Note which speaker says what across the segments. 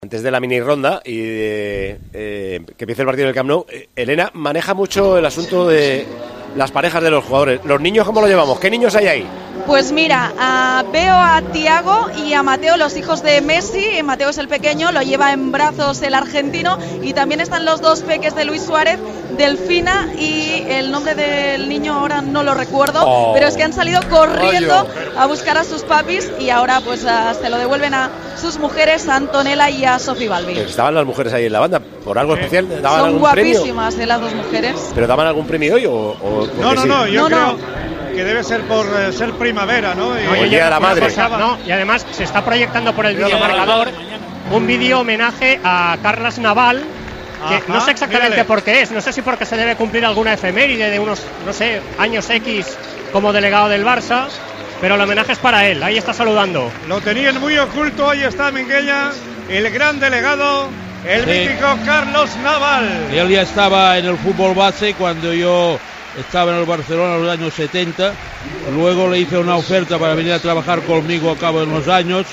Speaker 1: Antes de la mini ronda y que empiece el partido en el Camp Nou, Elena maneja mucho el asunto de las parejas de los jugadores. ¿Los niños cómo lo llevamos? ¿Qué niños hay ahí?
Speaker 2: Pues mira, veo a Thiago y a Mateo, los hijos de Messi. Mateo es el pequeño, lo lleva en brazos el argentino, y también están los dos peques de Luis Suárez, Delfina, y el nombre del niño ahora no lo recuerdo, pero es que han salido corriendo a buscar a sus papis y ahora pues se lo devuelven a sus mujeres, a Antonella y a Sofi Balbi.
Speaker 1: ¿Estaban las mujeres ahí en la banda por algo especial? ¿Daban
Speaker 2: Son
Speaker 1: algún
Speaker 2: guapísimas
Speaker 1: premio?
Speaker 2: las dos mujeres.
Speaker 1: ¿Pero daban algún premio hoy o
Speaker 3: No, yo creo que debe ser por ser primavera, ¿no?
Speaker 1: El Día de la Madre.
Speaker 4: No, y además se está proyectando por el videomarcador un vídeo homenaje a Carles Naval, que no sé exactamente por qué es, no sé si porque se debe cumplir alguna efeméride de unos, no sé, años X como delegado del Barça, pero el homenaje es para él, ahí está saludando.
Speaker 3: Lo tenían muy oculto, ahí está Minguella, el gran delegado, el mítico Carlos Naval.
Speaker 5: Y él ya estaba en el fútbol base cuando yo estaba en el Barcelona en los años 70, luego le hice una oferta para venir a trabajar conmigo a cabo de unos años,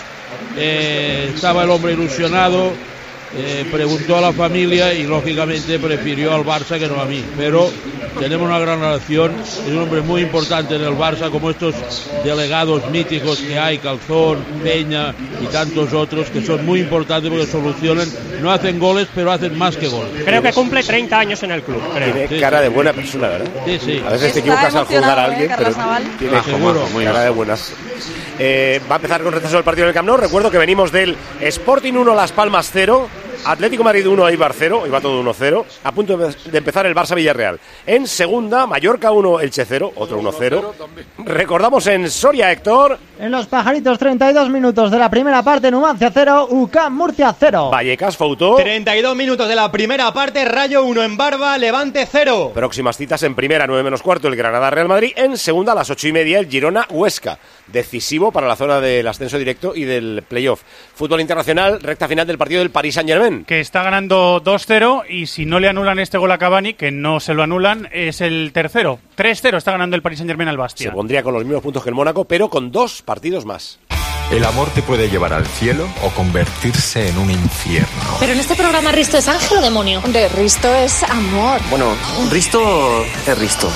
Speaker 5: estaba el hombre ilusionado, preguntó a la familia y lógicamente prefirió al Barça que no a mí, pero tenemos una gran relación, es un hombre muy importante en el Barça, como estos delegados míticos que hay, Calzón, Peña y tantos otros que son muy importantes porque solucionan, no hacen goles pero hacen más que goles.
Speaker 4: Creo que cumple 30 años en el club, creo.
Speaker 1: Tiene cara de buena persona, ¿verdad?
Speaker 5: Sí.
Speaker 1: A veces te equivocas al juzgar a alguien, pero tiene
Speaker 5: seguro
Speaker 1: cara de buenas. Va a empezar con retraso el partido del Camp Nou. Recuerdo que venimos del Sporting 1, Las Palmas 0, Atlético Madrid 1, Eibar 0, iba todo 1-0, a punto de empezar el Barça-Villarreal. En segunda, Mallorca 1, Elche 0, otro 1-0. Recordamos en Soria, Héctor.
Speaker 6: En los Pajaritos, 32 minutos de la primera parte, Numancia 0, UCAM Murcia 0.
Speaker 1: Vallecas, Foutó.
Speaker 7: 32 minutos de la primera parte, Rayo 1 en Barba, Levante 0.
Speaker 1: Próximas citas en primera, 9 menos cuarto, el Granada-Real Madrid. En segunda, a las 8:30, el Girona-Huesca. Decisivo para la zona del ascenso directo y del playoff. Fútbol internacional, recta final del partido del Paris Saint-Germain.
Speaker 8: Que está ganando 2-0 y si no le anulan este gol a Cavani, que no se lo anulan, es el tercero. 3-0 está ganando el Paris Saint-Germain al Bastia.
Speaker 1: Se pondría con los mismos puntos que el Mónaco, pero con 2 partidos más.
Speaker 9: El amor te puede llevar al cielo o convertirse en un infierno.
Speaker 10: Pero en este programa, ¿Risto es ángel o demonio?
Speaker 11: Risto es amor.
Speaker 12: Bueno, Risto es Risto.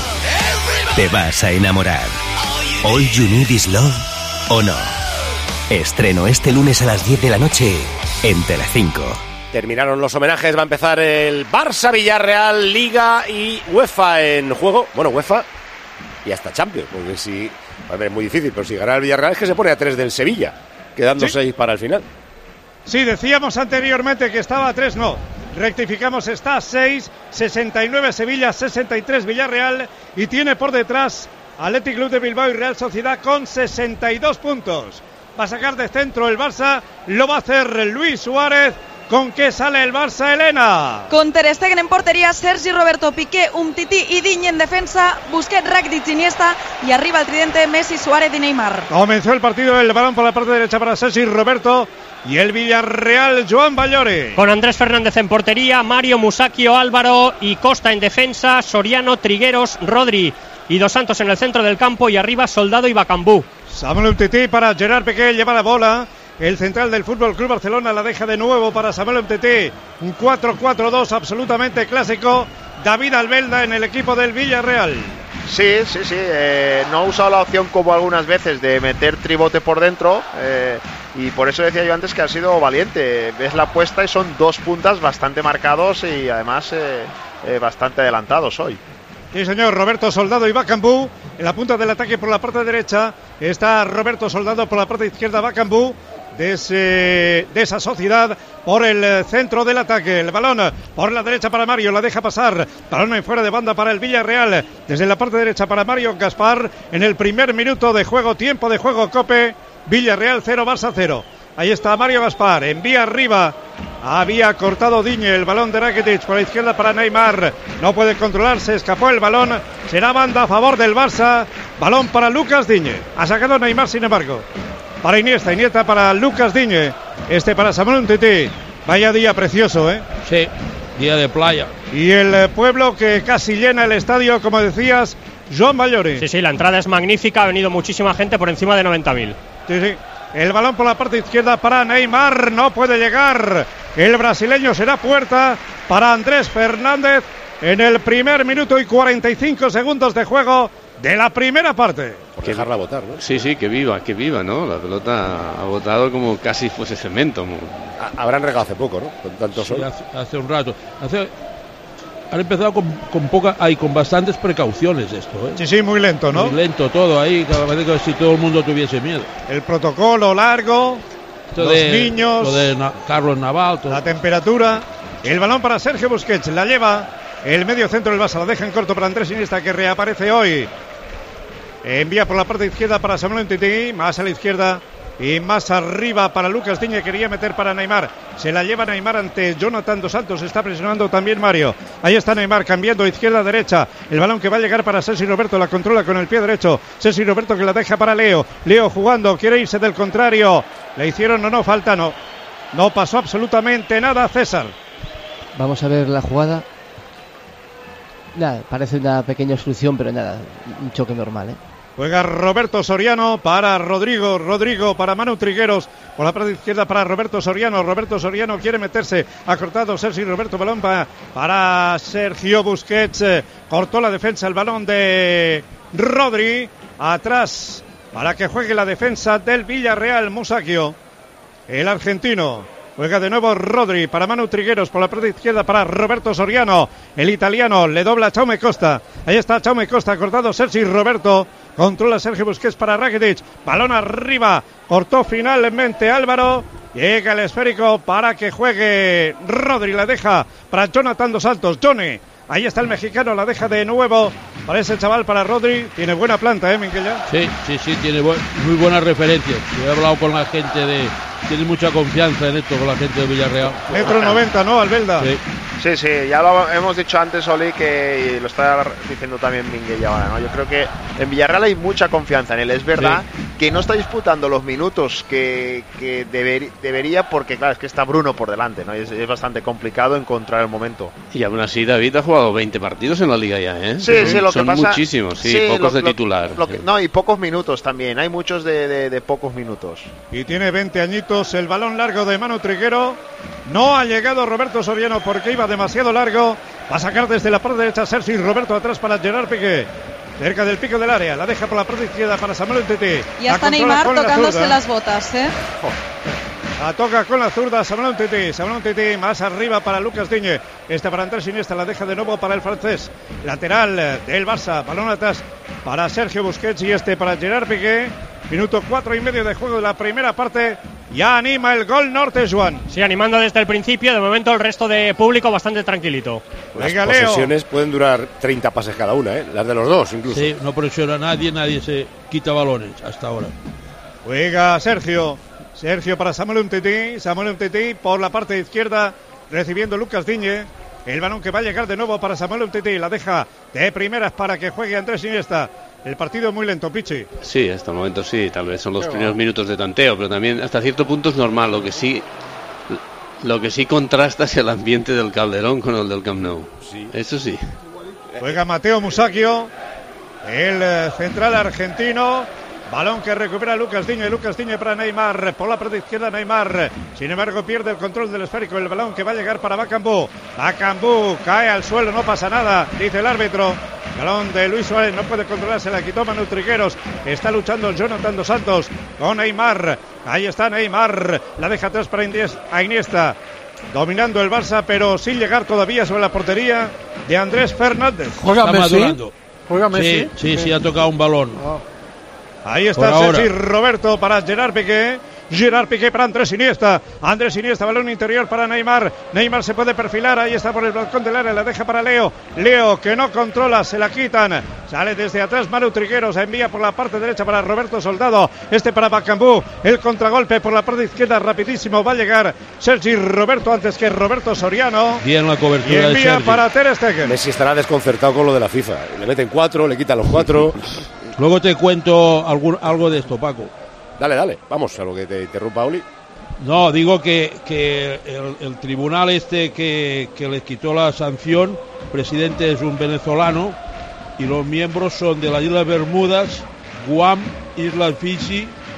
Speaker 13: Te vas a enamorar. All You Need Is Love o no. Estreno este lunes a las 10 de la noche en Telecinco.
Speaker 1: Terminaron los homenajes, va a empezar el Barça-Villarreal, Liga y UEFA en juego. Bueno, UEFA y hasta Champions, porque si... A ver, es muy difícil, pero si gana el Villarreal es que se pone a 3 del Sevilla, quedando 6 para el final.
Speaker 3: Sí, decíamos anteriormente que estaba a 3, no. Rectificamos, está a 6, 69 Sevilla, 63 Villarreal y tiene por detrás Athletic Club de Bilbao y Real Sociedad con 62 puntos. Va a sacar de centro el Barça, lo va a hacer Luis Suárez. ¿Con qué sale el Barça, Elena?
Speaker 2: Con Ter Stegen en portería, Sergi Roberto, Piqué, Umtiti y Digne en defensa, Busquets, Rakitic, Iniesta y arriba el tridente Messi, Suárez y Neymar.
Speaker 3: Comenzó el partido, el balón por la parte derecha para Sergi Roberto y el Villarreal, Joan Ballore.
Speaker 4: Con Andrés Fernández en portería, Mario, Musacchio, Álvaro y Costa en defensa, Soriano, Trigueros, Rodri y Dos Santos en el centro del campo y arriba Soldado y Bacambú.
Speaker 3: Samuel Umtiti para Gerard Piqué, lleva la bola. El central del Fútbol Club Barcelona la deja de nuevo para Samuel Umtiti. Un 4-4-2 absolutamente clásico. David Albelda en el equipo del Villarreal.
Speaker 14: Sí. No ha usado la opción como algunas veces de meter tribote por dentro. Y por eso decía yo antes que ha sido valiente. Ves la apuesta y son 2 puntas bastante marcados y además bastante adelantados hoy.
Speaker 3: Sí, señor, Roberto Soldado y Bacambú en la punta del ataque por la parte derecha. Está Roberto Soldado por la parte izquierda, Bacambú de esa Sociedad por el centro del ataque. El balón por la derecha para Mario, la deja pasar. Balón en fuera de banda para el Villarreal. Desde la parte derecha para Mario Gaspar. En el primer minuto de juego, tiempo de juego, Cope. Villarreal 0, Barça 0. Ahí está Mario Gaspar, envía arriba. Había cortado Digne, el balón de Rakitic por la izquierda para Neymar. No puede controlarse, escapó el balón. Será banda a favor del Barça. Balón para Lucas Digne. Ha sacado Neymar, sin embargo. Para Iniesta para Lucas Digne. Para Samuel Umtiti. Vaya día precioso, ¿eh?
Speaker 5: Sí, día de playa.
Speaker 3: Y el pueblo que casi llena el estadio, como decías, Joan Ballore.
Speaker 4: Sí, la entrada es magnífica, ha venido muchísima gente por encima de 90.000.
Speaker 3: Sí. El balón por la parte izquierda para Neymar, no puede llegar. El brasileño será puerta para Andrés Fernández en el primer minuto y 45 segundos de juego de la primera parte.
Speaker 1: Por dejarla botar, ¿no?
Speaker 15: Sí, que viva, ¿no? La pelota ha botado como casi fuese cemento.
Speaker 1: Habrán regado hace poco, ¿no? Con tanto sol.
Speaker 5: Hace un rato. Han empezado con bastantes precauciones esto, ¿eh?
Speaker 3: Sí, muy lento, ¿no?
Speaker 5: Muy lento todo ahí, cada vez que si todo el mundo tuviese miedo.
Speaker 3: El protocolo largo, los niños,
Speaker 5: lo de Carlos Naval, todo.
Speaker 3: La temperatura, el balón para Sergio Busquets, la lleva el medio centro del Barça, la deja en corto para Andrés Iniesta, que reaparece hoy. Envía por la parte izquierda para Samuel Umtiti, más a la izquierda y más arriba para Lucas Digne, quería meter para Neymar, se la lleva Neymar ante Jonathan Dos Santos, está presionando también Mario, ahí está Neymar cambiando izquierda a derecha, el balón que va a llegar para Sergi Roberto, la controla con el pie derecho, Sergi Roberto que la deja para Leo jugando, quiere irse del contrario, le hicieron o no falta, no pasó absolutamente nada. César,
Speaker 16: vamos a ver la jugada. Nada, parece una pequeña obstrucción, pero nada, un choque normal, ¿eh?
Speaker 3: Juega Roberto Soriano para Rodrigo para Manu Trigueros, por la parte izquierda para Roberto Soriano quiere meterse, ha cortado Sergi Roberto, balón para Sergio Busquets, cortó la defensa, el balón de Rodri, atrás para que juegue la defensa del Villarreal, Musacchio, el argentino. Juega de nuevo Rodri para Manu Trigueros, por la parte izquierda para Roberto Soriano, el italiano, le dobla a Jaume Costa, ahí está Jaume Costa, cortado Sergi Roberto, controla Sergio Busquets para Rakitic, balón arriba, cortó finalmente Álvaro, llega el esférico para que juegue Rodri, la deja para Jonathan Dos Santos, Johnny, ahí está el mexicano, la deja de nuevo para ese chaval, para Rodri, tiene buena planta, Minguella.
Speaker 5: Sí, tiene muy buenas referencias, yo he hablado con la gente tiene mucha confianza en esto con la gente de Villarreal.
Speaker 3: 1,90 m, ¿no, Albelda?
Speaker 14: Sí, ya lo hemos dicho antes, Oli, que y lo está diciendo también Minguella ahora, ¿no? Yo creo que en Villarreal hay mucha confianza en él. Es verdad que no está disputando los minutos que debería, porque claro, es que está Bruno por delante, ¿no? Y es bastante complicado encontrar el momento.
Speaker 15: Y aún así David ha jugado 20 partidos en la Liga ya, ¿eh?
Speaker 14: Sí, lo que pasa...
Speaker 15: Son muchísimos, pocos de titular.
Speaker 14: Y pocos minutos también, hay muchos de pocos minutos.
Speaker 3: Y tiene 20 añitos, el balón largo de Manu Triguero, no ha llegado Roberto Soriano porque iba demasiado largo, va a sacar desde la parte derecha Sergi Roberto, atrás para Gerard Piqué, cerca del pico del área, la deja por la parte izquierda para Samuel Umtiti.
Speaker 2: Y hasta Neymar tocándose las botas, ¿eh?
Speaker 3: La toca con la zurda Samuel Umtiti, más arriba para Lucas Digne, para Andrés Iniesta, la deja de nuevo para el francés, lateral del Barça, balón atrás para Sergio Busquets y para Gerard Piqué. Minuto 4,5 de juego de la primera parte. Ya anima el gol norte, Joan.
Speaker 4: Sí, animando desde el principio. De momento el resto de público bastante tranquilito.
Speaker 1: Las posesiones pueden durar 30 pases cada una, ¿eh? Las de los dos incluso.
Speaker 5: Sí, no presiona a nadie se quita balones hasta ahora.
Speaker 3: Juega Sergio para Samuel Umtiti por la parte izquierda, recibiendo Lucas Digne. El balón que va a llegar de nuevo para Samuel Umtiti, la deja de primeras para que juegue Andrés Iniesta. El partido es muy lento, Pichi.
Speaker 15: Sí, hasta el momento sí, tal vez son los primeros minutos de tanteo, pero también hasta cierto punto es normal. Lo que sí contrasta es el ambiente del Calderón con el del Camp Nou. Sí. Eso sí.
Speaker 3: Juega Mateo Musacchio, el central argentino. Balón que recupera Lucas Digne para Neymar, por la parte izquierda Neymar, sin embargo pierde el control del esférico, el balón que va a llegar para Bakambu cae al suelo, no pasa nada, dice el árbitro. Balón de Luis Suárez, no puede controlarse, la quitó Manu Trigueros, está luchando Jonathan Dos Santos con Neymar, ahí está Neymar, la deja atrás para Iniesta, dominando el Barça pero sin llegar todavía sobre la portería de Andrés Fernández.
Speaker 5: ¿Juega Messi? Sí, ha tocado un balón.
Speaker 3: Ahí está Sergi Roberto para Gerard Piqué para Andrés Iniesta, balón interior para Neymar se puede perfilar, ahí está por el balcón del área, la deja para Leo que no controla, se la quitan, sale desde atrás Manu Trigueros, envía por la parte derecha para Roberto Soldado, para Bakambu, el contragolpe por la parte izquierda rapidísimo, va a llegar Sergi Roberto antes que Roberto Soriano,
Speaker 5: bien la cobertura,
Speaker 3: y envía para Ter Stegen.
Speaker 1: Messi estará desconcertado con lo de la FIFA, le meten 4, le quitan los 4.
Speaker 5: Luego te cuento algo de esto, Paco.
Speaker 1: Dale, vamos a lo que te interrumpa, Oli.
Speaker 5: No, digo que el tribunal que les quitó la sanción, el presidente es un venezolano y los miembros son de las Islas Bermudas, Guam, Islas Fiji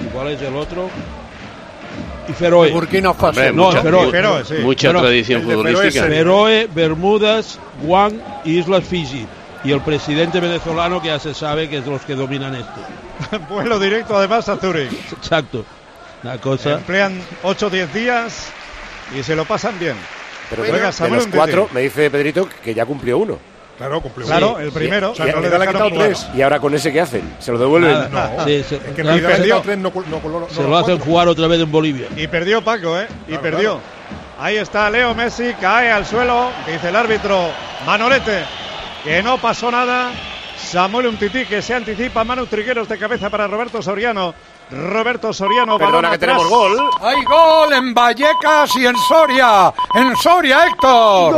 Speaker 5: ¿Cuál es el otro? Y Feroe.
Speaker 17: Burkina Faso.
Speaker 15: Hombre, mucha tradición futbolística.
Speaker 5: Feroe, Bermudas, Guam y Islas Fiji. Y el presidente venezolano, que ya se sabe que es de los que dominan esto.
Speaker 3: Vuelo directo además a Zúrich.
Speaker 5: Exacto. Una cosa.
Speaker 3: Emplean 8 o 10 días y se lo pasan bien.
Speaker 1: Pero de los 4, me dice Pedrito que ya cumplió uno.
Speaker 17: Claro, cumplió
Speaker 3: uno. Claro,
Speaker 17: sí.
Speaker 3: El primero.
Speaker 17: O sea, no le han quitado 3.
Speaker 1: ¿Y ahora con ese qué hacen? ¿Se lo devuelven?
Speaker 5: No. Sí, se
Speaker 17: lo
Speaker 5: hacen jugar otra vez en Bolivia.
Speaker 3: Y perdió Paco, Y perdió. Ahí está Leo Messi, cae al suelo. Dice el árbitro Manolete que no pasó nada. Samuel Umtiti que se anticipa. Manu Trigueros de cabeza para Roberto Soriano.
Speaker 1: Perdona que tenemos gol.
Speaker 17: ¡Hay gol en Vallecas y en Soria! ¡En Soria, Héctor!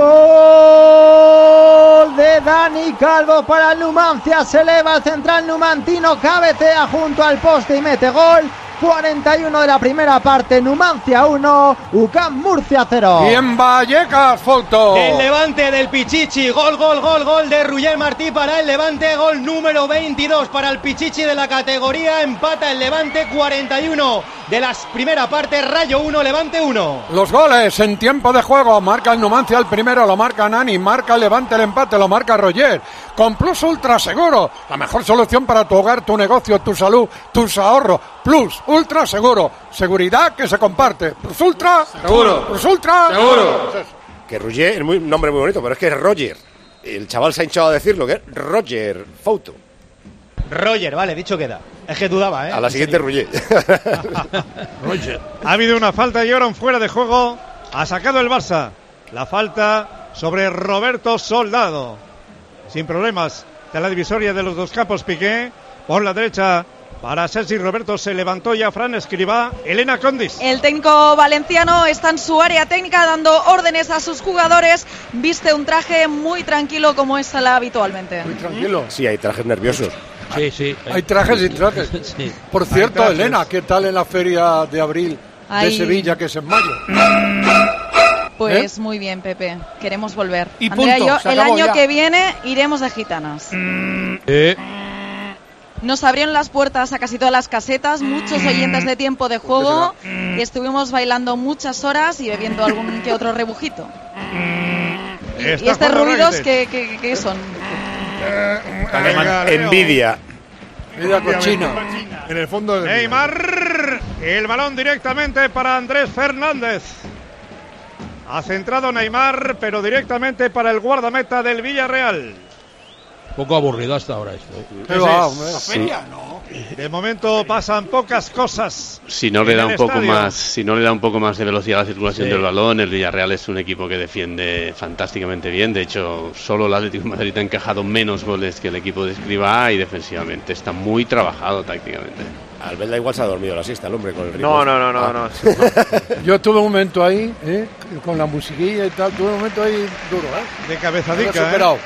Speaker 6: Gol de Dani Calvo para el Numancia. Se eleva el central numantino, cabecea junto al poste y mete gol. 41 de la primera parte, Numancia 1, UCAM Murcia 0.
Speaker 17: Y en Vallecas, foto.
Speaker 7: El Levante del Pichichi, gol de Ruggell Martí para el Levante, gol número 22 para el Pichichi de la categoría, empata el Levante 41 de la primera parte, Rayo 1, Levante 1.
Speaker 17: Los goles en tiempo de juego, marca el Numancia el primero, lo marca Nani, marca el Levante el empate, lo marca Roger, con Plus Ultra Seguro, la mejor solución para tu hogar, tu negocio, tu salud, tus ahorros. Plus Ultra Seguro, seguridad que se comparte. Plus Ultra Seguro. Plus Ultra Seguro.
Speaker 1: Que Roger es un nombre muy bonito, pero es que es Roger. El chaval se ha hinchado a decirlo, que es Roger Fouto.
Speaker 7: Roger, vale, dicho queda. Es que dudaba,
Speaker 1: A la siguiente Roger.
Speaker 3: Roger. Ha habido una falta y ahora un fuera de juego. Ha sacado el Barça. La falta sobre Roberto Soldado. Sin problemas. De la divisoria de los dos campos, Piqué. Por la derecha. Para Sergi Roberto se levantó ya Fran Escribá, Elena Condis.
Speaker 2: El técnico valenciano está en su área técnica dando órdenes a sus jugadores. Viste un traje muy tranquilo como es habitualmente.
Speaker 17: Muy tranquilo.
Speaker 1: Sí, hay trajes nerviosos.
Speaker 5: Sí.
Speaker 17: Hay trajes y trajes. Sí. Por cierto, trajes. Elena, ¿qué tal en la feria de abril de Sevilla, que es en mayo?
Speaker 2: Pues muy bien, Pepe. Queremos volver.
Speaker 17: Y
Speaker 2: Andrea
Speaker 17: punto,
Speaker 2: y yo, el año que viene iremos de gitanas. Nos abrieron las puertas a casi todas las casetas, muchos oyentes de Tiempo de Juego, y estuvimos bailando muchas horas y bebiendo algún que otro rebujito. ¿Y estos ruidos qué son?
Speaker 1: Envidia.
Speaker 17: Envidia cochina.
Speaker 3: En el fondo de Neymar, el balón directamente para Andrés Fernández. Ha centrado Neymar, pero directamente para el guardameta del Villarreal.
Speaker 5: Poco aburrido hasta ahora esto.
Speaker 1: Sí.
Speaker 3: De momento pasan pocas cosas.
Speaker 15: Si no le da un poco más de velocidad a la circulación del balón, el Villarreal es un equipo que defiende fantásticamente bien. De hecho, solo el Atlético de Madrid ha encajado menos goles que el equipo de Escribá y defensivamente está muy trabajado tácticamente.
Speaker 1: Albelda igual se ha dormido la siesta, el hombre, con el ritmo.
Speaker 14: No.
Speaker 17: Yo tuve un momento ahí, con la musiquilla y tal, tuve un momento ahí duro,
Speaker 3: de cabezadica,
Speaker 17: superado.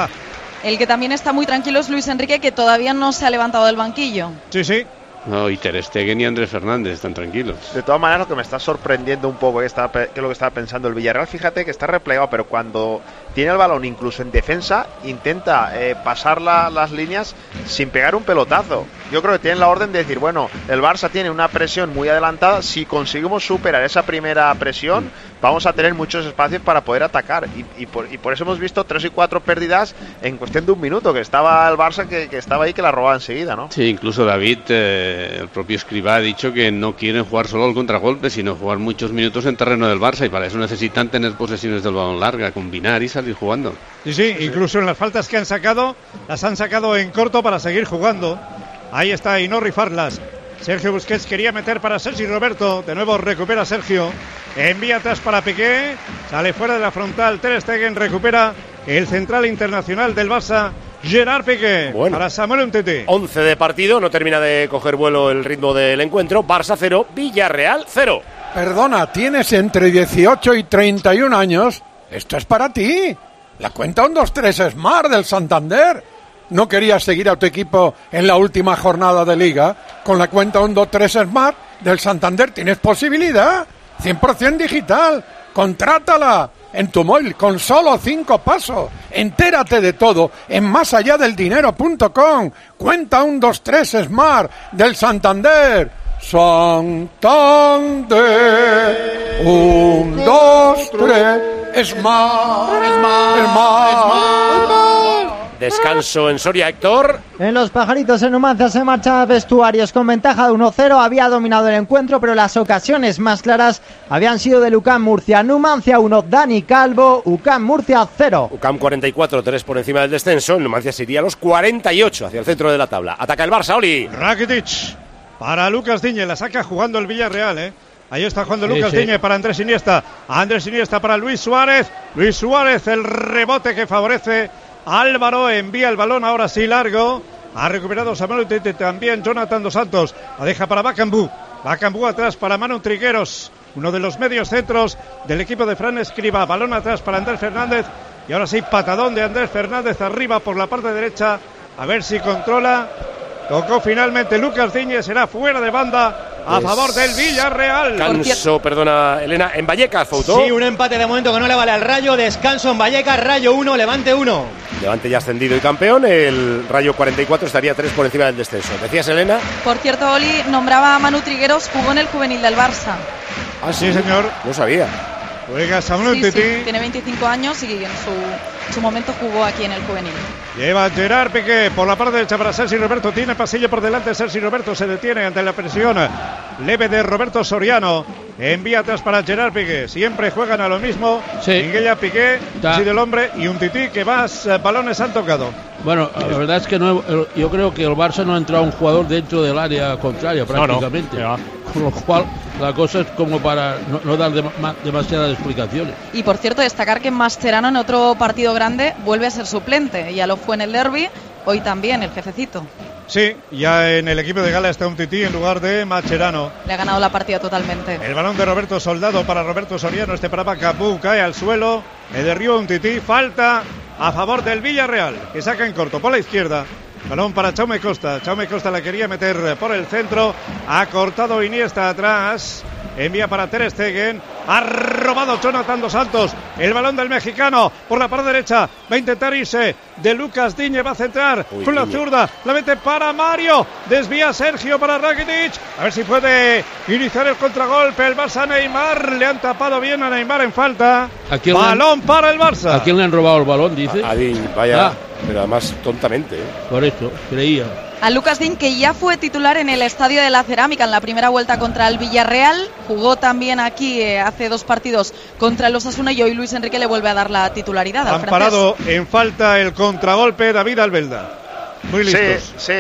Speaker 2: El que también está muy tranquilo es Luis Enrique, que todavía no se ha levantado del banquillo.
Speaker 3: Sí.
Speaker 15: No, y Ter Stegen y Andrés Fernández están tranquilos.
Speaker 14: De todas maneras, lo que me está sorprendiendo un poco, que es lo que estaba pensando el Villarreal, fíjate que está replegado, pero cuando tiene el balón, incluso en defensa, intenta pasar las líneas sin pegar un pelotazo. Yo creo que tienen la orden de decir, bueno, el Barça tiene una presión muy adelantada, si conseguimos superar esa primera presión, vamos a tener muchos espacios para poder atacar. Y por eso hemos visto 3 y 4 pérdidas en cuestión de un minuto, que estaba el Barça que estaba ahí, que la robaba enseguida, ¿no?
Speaker 15: Sí, incluso David, el propio Escribá, ha dicho que no quieren jugar solo al contragolpe, sino jugar muchos minutos en terreno del Barça, y para eso necesitan tener posesiones del balón larga, combinar y salir jugando.
Speaker 3: Sí, incluso en las faltas que han sacado, las han sacado en corto para seguir jugando. Ahí está, y no rifarlas. Sergio Busquets quería meter para Sergi Roberto. De nuevo recupera Sergio. Envía atrás para Piqué. Sale fuera de la frontal. Ter Stegen recupera el central internacional del Barça, Gerard Piqué.
Speaker 1: Bueno,
Speaker 3: para Samuel Umtiti.
Speaker 1: 11 de partido. No termina de coger vuelo el ritmo del encuentro. Barça 0, Villarreal 0.
Speaker 17: Perdona, tienes entre 18 y 31 años. Esto es para ti. La cuenta 1-2-3 Smart del Santander. ¿No querías seguir a tu equipo en la última jornada de Liga? Con la cuenta 1-2-3 Smart del Santander tienes posibilidad. 100% digital. Contrátala en tu móvil con solo 5 pasos. Entérate de todo en másalladeldinero.com. Cuenta 1-2-3 Smart del Santander. Santander. 1, 2, 3. Es más.
Speaker 1: Descanso en Soria, Héctor.
Speaker 6: En los Pajaritos en Numancia se marcha a vestuarios con ventaja de 1-0. Había dominado el encuentro, pero las ocasiones más claras habían sido del UCAM Murcia. Numancia 1, Dani Calvo. UCAM Murcia 0.
Speaker 1: UCAM 44, 3 por encima del descenso. El Numancia se iría a los 48 hacia el centro de la tabla. Ataca el Barça, Oli.
Speaker 3: Rakitic para Lucas Digne. La saca jugando el Villarreal, Ahí está jugando Lucas Digne para Andrés Iniesta. Andrés Iniesta para Luis Suárez. Luis Suárez, el rebote que favorece Álvaro. Envía el balón ahora sí largo. Ha recuperado Samuel Umtiti, también Jonathan Dos Santos. La deja para Bakambu. Bakambu atrás para Manu Trigueros, uno de los medios centros del equipo de Fran Escribá. Balón atrás para Andrés Fernández. Y ahora sí, patadón de Andrés Fernández arriba por la parte derecha. A ver si controla. Tocó finalmente Lucas Digne. Será fuera de banda a favor del Villarreal.
Speaker 1: Descanso, perdona, Elena, en Vallecas, Fouto.
Speaker 7: Sí, un empate de momento que no le vale al Rayo. Descanso en Vallecas, Rayo 1, Levante 1.
Speaker 1: Levante ya ascendido y campeón. El Rayo 44 estaría 3 por encima del descenso. ¿Decías, Elena?
Speaker 2: Por cierto, Oli nombraba a Manu Trigueros, jugó en el juvenil del Barça.
Speaker 3: Ah, sí, señor.
Speaker 1: No sabía.
Speaker 3: Juega Samuel Umtiti.
Speaker 2: Sí, tiene 25 años y en su momento jugó aquí en el juvenil.
Speaker 3: Lleva Gerard Piqué por la parte derecha para Sergi Roberto. Tiene pasillo por delante. Sergi Roberto se detiene ante la presión leve de Roberto Soriano. Envía atrás para Gerard Piqué. Siempre juegan a lo mismo.
Speaker 5: Sí.
Speaker 3: Miguel Piqué, sí del hombre. Y Umtiti que más balones han tocado.
Speaker 5: Bueno, la verdad es que yo creo que el Barça no ha entrado un jugador dentro del área contraria prácticamente. No. Con lo cual la cosa es como para no dar demasiadas explicaciones.
Speaker 2: Y por cierto, destacar que Mascherano en otro partido grande vuelve a ser suplente. Ya lo fue en el derbi, hoy también el jefecito.
Speaker 3: Sí, ya en el equipo de Gala está Umtiti en lugar de Mascherano.
Speaker 2: Le ha ganado la partida totalmente.
Speaker 3: El balón de Roberto Soldado para Roberto Soriano. Para Bakambu, cae al suelo. Le derriba Umtiti. Falta a favor del Villarreal, que saca en corto por la izquierda. Balón para Jaume Costa. Jaume Costa la quería meter por el centro. Ha cortado Iniesta atrás. Envía para Ter Stegen. Ha robado Jonathan Dos Santos. El balón del mexicano por la parte derecha. Va a intentar irse de Lucas Digne. Va a centrar con la zurda. La mete para Mario. Desvía Sergio para Rakitic. A ver si puede iniciar el contragolpe. El Barça Neymar. Le han tapado bien a Neymar en falta. Balón para el Barça.
Speaker 5: ¿A quién le han robado el balón, dice?
Speaker 1: A Digne, vaya. Pero además tontamente.
Speaker 5: Por eso, creía.
Speaker 2: A Lucas Digne, que ya fue titular en el Estadio de la Cerámica en la primera vuelta contra el Villarreal. Jugó también aquí hace 2 partidos contra el Osasuna y hoy Luis Enrique le vuelve a dar la titularidad al francés.
Speaker 3: Han parado en falta el contragolpe David Albelda. Muy listos.
Speaker 14: Sí,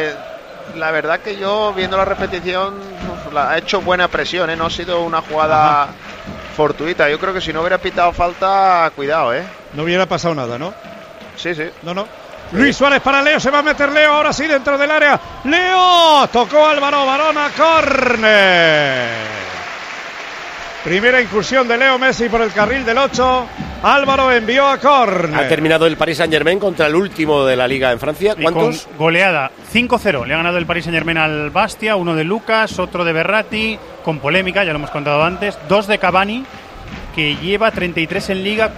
Speaker 14: la verdad que yo viendo la repetición ha hecho buena presión, no ha sido una jugada fortuita. Yo creo que si no hubiera pitado falta, cuidado,
Speaker 3: No hubiera pasado nada, ¿no?
Speaker 14: Sí.
Speaker 3: No. Luis Suárez para Leo, se va a meter Leo, ahora sí dentro del área. Leo, tocó Álvaro, balón a córner. Primera incursión de Leo Messi por el carril del 8. Álvaro envió a córner.
Speaker 1: Ha terminado el Paris Saint-Germain contra el último de la Liga en Francia. ¿Cuántos?
Speaker 8: Con goleada 5-0. Le ha ganado el Paris Saint-Germain al Bastia, uno de Lucas, otro de Berratti, con polémica, ya lo hemos contado antes. 2 de Cavani, que lleva 33 en Liga,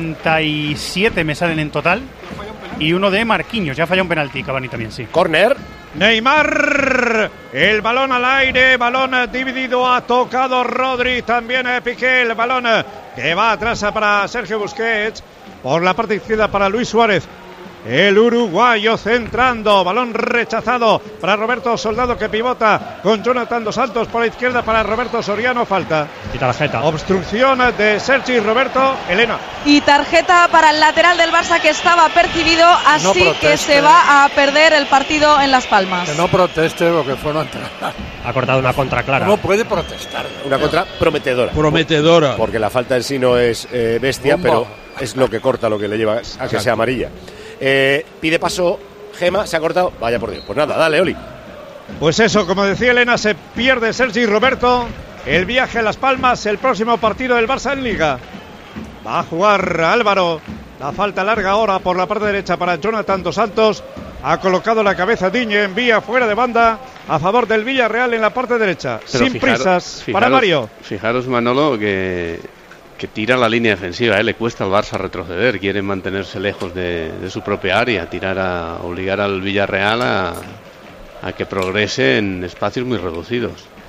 Speaker 8: 47 me salen en total. Y uno de Marquinhos, ya falla un penalti, Cavani también, sí.
Speaker 1: Corner.
Speaker 3: Neymar, el balón al aire, balón dividido, ha tocado Rodri, también Piqué, el balón que va atrás para Sergio Busquets, por la parte izquierda para Luis Suárez. El uruguayo centrando, balón rechazado para Roberto Soldado que pivota con Jonathan Dos Santos por la izquierda para Roberto Soriano, falta.
Speaker 4: Y tarjeta.
Speaker 3: Obstrucción de Sergi Roberto, Elena.
Speaker 2: Y tarjeta para el lateral del Barça que estaba percibido, así que se va a perder el partido en Las Palmas.
Speaker 17: Que no proteste porque fue una entrada.
Speaker 4: Ha cortado una contra clara.
Speaker 17: No puede protestar.
Speaker 1: Una contra prometedora. Porque la falta en sí no es bestia,
Speaker 17: Bomba.
Speaker 1: pero es lo que corta, lo que le lleva a que sea amarilla. Pide paso Gema, se ha cortado. Vaya por Dios. Pues nada, dale, Oli.
Speaker 3: Pues eso, como decía Elena, se pierde Sergi Roberto. El viaje a Las Palmas, el próximo partido del Barça en Liga. Va a jugar Álvaro. La falta larga ahora por la parte derecha para Jonathan Dos Santos. Ha colocado la cabeza Digne, envía fuera de banda a favor del Villarreal en la parte derecha. Pero sin prisas para Mario.
Speaker 15: Fijaros, Manolo, que tira la línea defensiva, le cuesta al Barça retroceder, quiere mantenerse lejos de su propia área, obligar al Villarreal a que progrese en espacios muy reducidos.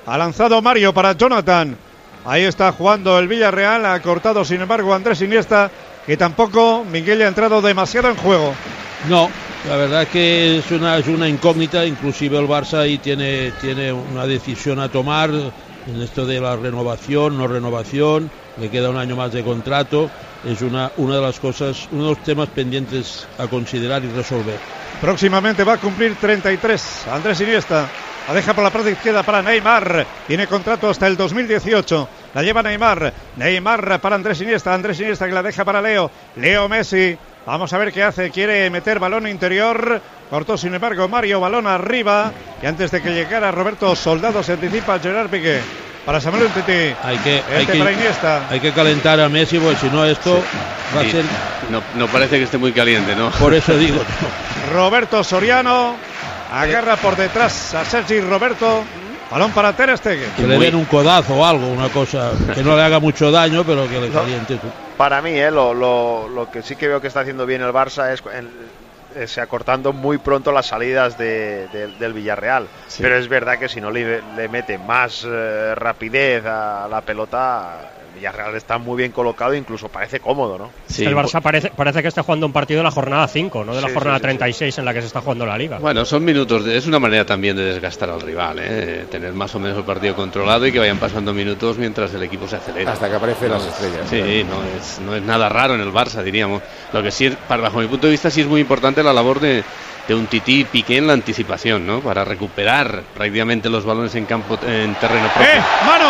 Speaker 3: Ha lanzado Mario para Jonathan. Ahí está jugando el Villarreal. Ha cortado, sin embargo, Andrés Iniesta, que tampoco Miguel ha entrado demasiado en juego.
Speaker 5: No, la verdad es que es una incógnita. Inclusive el Barça ahí tiene una decisión a tomar en esto de la renovación, no renovación. Le queda un año más de contrato. Es una de las cosas, uno de los temas pendientes a considerar y resolver.
Speaker 3: Próximamente va a cumplir 33. Andrés Iniesta la deja por la parte izquierda para Neymar. Tiene contrato hasta el 2018. La lleva Neymar. Neymar para Andrés Iniesta. Andrés Iniesta que la deja para Leo. Leo Messi. Vamos a ver qué hace. Quiere meter balón interior. Cortó, sin embargo, Mario. Balón arriba. Y antes de que llegara Roberto Soldado se anticipa Gerard Piqué. Para Samuel Umtiti.
Speaker 5: Hay que calentar a Messi, porque si no esto va a ser...
Speaker 15: No parece que esté muy caliente, ¿no?
Speaker 5: Por eso digo.
Speaker 3: Roberto Soriano agarra por detrás a Sergi Roberto. Balón para Ter Stegen.
Speaker 5: Que le den un codazo o algo, una cosa que no le haga mucho daño, pero que le caliente.
Speaker 14: Para mí, lo que sí que veo que está haciendo bien el Barça es acortando muy pronto las salidas del Villarreal. Sí. Pero es verdad que si no le mete más rapidez a la pelota, el Villarreal está muy bien colocado, incluso parece cómodo, ¿no?
Speaker 4: Sí. El Barça parece que está jugando un partido de la jornada 5, no de la jornada 36 en la que se está jugando la Liga.
Speaker 15: Bueno, son minutos, es una manera también de desgastar al rival, tener más o menos el partido controlado y que vayan pasando minutos mientras el equipo se acelera.
Speaker 1: Hasta que aparecen las estrellas.
Speaker 15: Sí, no es nada raro en el Barça, diríamos. Lo que sí, bajo mi punto de vista, sí es muy importante la labor de Umtiti y Piqué en la anticipación, ¿no? Para recuperar prácticamente los balones en terreno propio.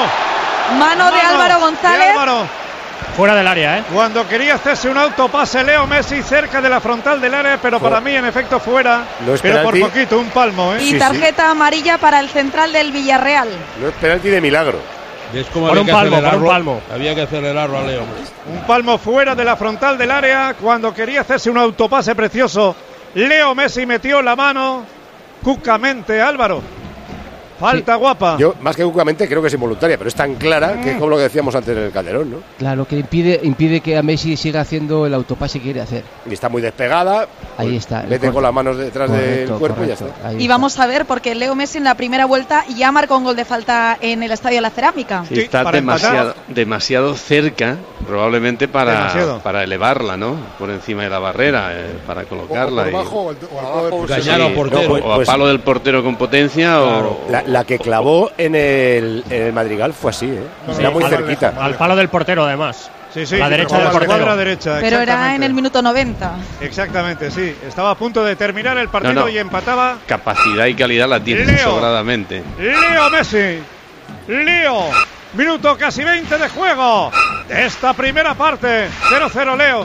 Speaker 2: Mano de Álvaro González.
Speaker 4: Fuera del área,
Speaker 3: Cuando quería hacerse un autopase Leo Messi cerca de la frontal del área, pero para mí en efecto fuera, pero por poquito, un palmo,
Speaker 2: Y tarjeta amarilla para el central del Villarreal.
Speaker 1: No es penalti de milagro.
Speaker 5: Es como por un palmo. Había que acelerarlo a Leo.
Speaker 3: Un palmo fuera de la frontal del área cuando quería hacerse un autopase precioso. Leo Messi metió la mano cucamente, Álvaro. Falta guapa.
Speaker 1: Yo, más que cucamente, creo que es involuntaria, pero es tan clara que es como lo que decíamos antes en el Calderón, ¿no?
Speaker 16: Claro, que impide que a Messi siga haciendo el autopase que quiere hacer.
Speaker 1: Y está muy despegada.
Speaker 16: Ahí está.
Speaker 1: Mete con las manos detrás del cuerpo y ya está.
Speaker 2: Y vamos a ver, porque Leo Messi en la primera vuelta ya marcó un gol de falta en el Estadio de la Cerámica.
Speaker 15: Sí, está demasiado cerca, probablemente para elevarla, ¿no? Por encima de la barrera, para colocarla.
Speaker 17: Por abajo, o
Speaker 5: engañar al portero.
Speaker 15: O a palo del portero con potencia.
Speaker 1: Claro. La que clavó en el Madrigal fue así, Era muy cerquita.
Speaker 4: Al palo del portero, además.
Speaker 3: Sí,
Speaker 4: la derecha del portero.
Speaker 3: Derecha,
Speaker 2: pero era en el minuto 90.
Speaker 3: Exactamente, sí. Estaba a punto de terminar el partido y empataba.
Speaker 15: Capacidad y calidad la tiene sobradamente.
Speaker 3: Leo Messi. Leo. Minuto casi 20 de juego de esta primera parte. 0-0 Leo.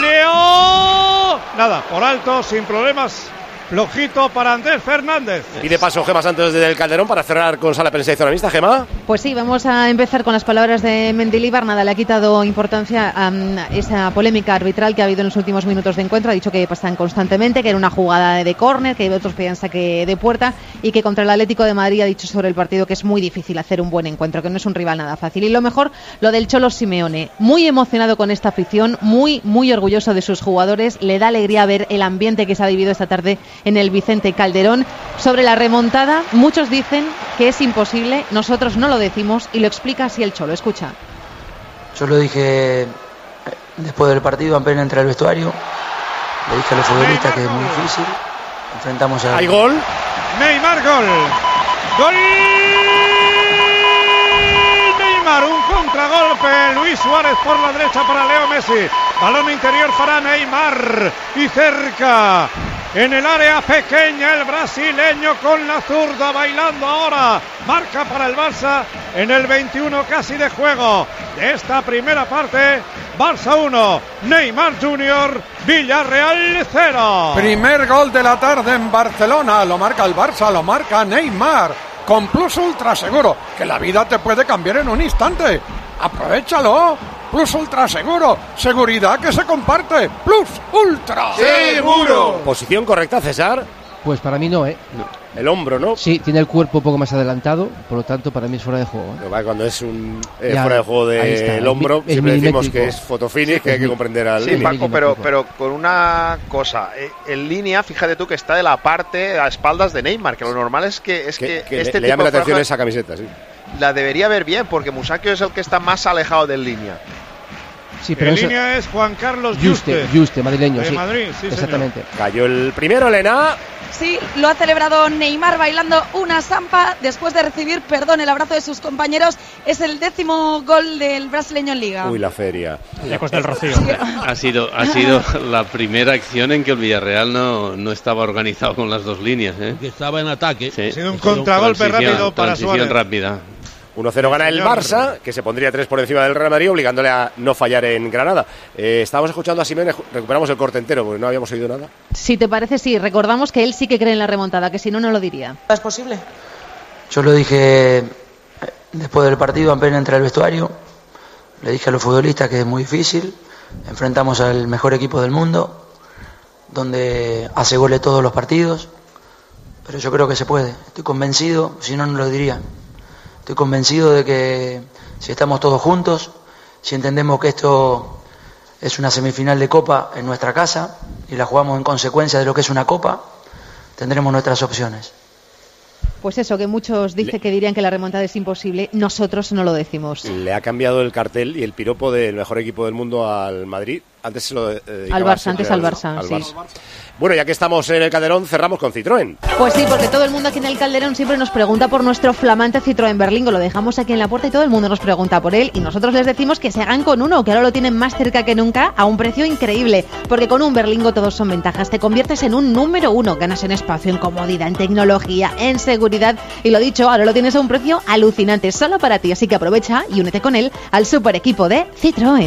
Speaker 3: Nada, por alto, sin problemas. Flojito para Andrés Fernández.
Speaker 1: Pide paso Gemma Santos desde el Calderón para cerrar con sala de prensa y zona mixta. Gemma.
Speaker 18: Pues sí, vamos a empezar con las palabras de Mendilibar. Nada, le ha quitado importancia a esa polémica arbitral que ha habido en los últimos minutos de encuentro. Ha dicho que pasan constantemente, que era una jugada de córner, que otros pedían saque de puerta y que contra el Atlético de Madrid ha dicho sobre el partido que es muy difícil hacer un buen encuentro, que no es un rival nada fácil. Y lo mejor, lo del Cholo Simeone. Muy emocionado con esta afición, muy orgulloso de sus jugadores. Le da alegría ver el ambiente que se ha vivido esta tarde en el Vicente Calderón. Sobre la remontada, muchos dicen que es imposible, nosotros no lo decimos y lo explica así el Cholo. Escucha.
Speaker 19: Yo lo dije después del partido, apenas entré al vestuario, le dije a los futbolistas que es muy difícil, enfrentamos a...
Speaker 1: ¿Hay gol?
Speaker 3: Neymar, gol Neymar, un contragolpe, Luis Suárez por la derecha para Leo Messi, balón interior para Neymar y cerca en el área pequeña el brasileño con la zurda bailando ahora, marca para el Barça en el 21 casi de juego de esta primera parte. Barça 1, Neymar Jr., Villarreal 0.
Speaker 17: Primer gol de la tarde en Barcelona, lo marca el Barça, lo marca Neymar, con Plus Ultra Seguro, que la vida te puede cambiar en un instante. Aprovéchalo. Plus Ultra Seguro, seguridad que se comparte. Plus Ultra Seguro.
Speaker 1: Posición correcta, César.
Speaker 16: Pues para mí no,
Speaker 1: El hombro, ¿no?
Speaker 16: Sí, tiene el cuerpo un poco más adelantado, por lo tanto para mí es fuera de juego.
Speaker 1: Cuando es un fuera de juego del hombro, siempre decimos que es fotofinish, que hay que comprender al
Speaker 14: Sí, Paco, pero con una cosa, en línea, fíjate tú que está de la parte a espaldas de Neymar, que lo normal es que
Speaker 1: le llame la atención esa camiseta, sí.
Speaker 14: la debería ver bien, porque Musacchio es el que está más alejado del línea.
Speaker 3: Sí, pero en línea es Juan Carlos
Speaker 16: Juste, madrileño,
Speaker 3: de
Speaker 16: sí.
Speaker 3: Madrid, sí,
Speaker 16: exactamente.
Speaker 3: Señor.
Speaker 1: Cayó el primero, Elena.
Speaker 2: Sí, lo ha celebrado Neymar bailando una zampa después de recibir, el abrazo de sus compañeros. Es el 10º gol del brasileño en Liga.
Speaker 1: Uy, la feria.
Speaker 4: Lejos del Rocío.
Speaker 15: Ha sido la primera acción en que el Villarreal no estaba organizado con las dos líneas.
Speaker 5: Que estaba en ataque.
Speaker 15: Sí.
Speaker 3: Ha sido un contragolpe rápido para Suárez.
Speaker 15: rápida.
Speaker 1: 1-0 gana el Barça, que se pondría 3 por encima del Real Madrid, obligándole a no fallar en Granada. Estábamos escuchando a Simeone, recuperamos el corte entero, porque no habíamos oído nada.
Speaker 18: Si te parece, sí. Recordamos que él sí que cree en la remontada, que si no, no lo diría.
Speaker 11: ¿Es posible?
Speaker 19: Yo lo dije después del partido, apenas entré al vestuario. Le dije a los futbolistas que es muy difícil. Enfrentamos al mejor equipo del mundo, donde hace goles todos los partidos. Pero yo creo que se puede. Estoy convencido, si no, no lo diría. Estoy convencido de que si estamos todos juntos, si entendemos que esto es una semifinal de Copa en nuestra casa y la jugamos en consecuencia de lo que es una Copa, tendremos nuestras opciones.
Speaker 18: Pues eso, que muchos dicen que dirían que la remontada es imposible, nosotros no lo decimos.
Speaker 1: Le ha cambiado el cartel y el piropo del mejor equipo del mundo al Madrid. Antes se lo
Speaker 18: al Barça, antes al Barça, sí.
Speaker 1: Barça. Bueno, ya que estamos en el Calderón, cerramos con Citroën.
Speaker 18: Pues sí, porque todo el mundo aquí en el Calderón siempre nos pregunta por nuestro flamante Citroën Berlingo. Lo dejamos aquí en la puerta y todo el mundo nos pregunta por él. Y nosotros les decimos que se hagan con uno, que ahora lo tienen más cerca que nunca, a un precio increíble. Porque con un Berlingo todos son ventajas. Te conviertes en un número 1. Ganas en espacio, en comodidad, en tecnología, en seguridad. Y lo dicho, ahora lo tienes a un precio alucinante, solo para ti. Así que aprovecha y únete con él al super equipo de Citroën.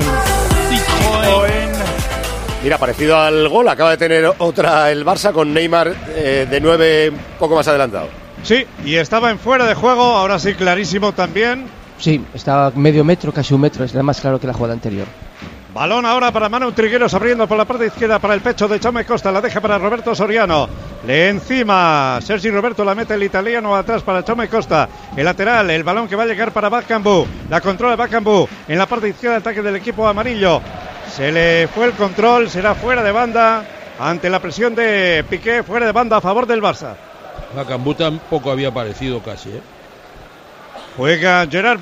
Speaker 1: Mira, parecido al gol, acaba de tener otra el Barça con Neymar de 9, poco más adelantado.
Speaker 3: Sí, y estaba en fuera de juego, ahora sí clarísimo también.
Speaker 16: Sí, estaba medio metro, casi un metro, es más claro que la jugada anterior.
Speaker 3: Balón ahora para Manu Trigueros, abriendo por la parte izquierda para el pecho de Jaume Costa, la deja para Roberto Soriano. Le encima, Sergi Roberto la mete el italiano atrás para Jaume Costa. El lateral, el balón que va a llegar para Bakambu. La controla Bakambu en la parte izquierda, ataque del equipo amarillo. Se le fue el control, será fuera de banda ante la presión de Piqué, fuera de banda a favor del Barça.
Speaker 5: Bakambu tampoco había aparecido casi,
Speaker 3: Juega Gerard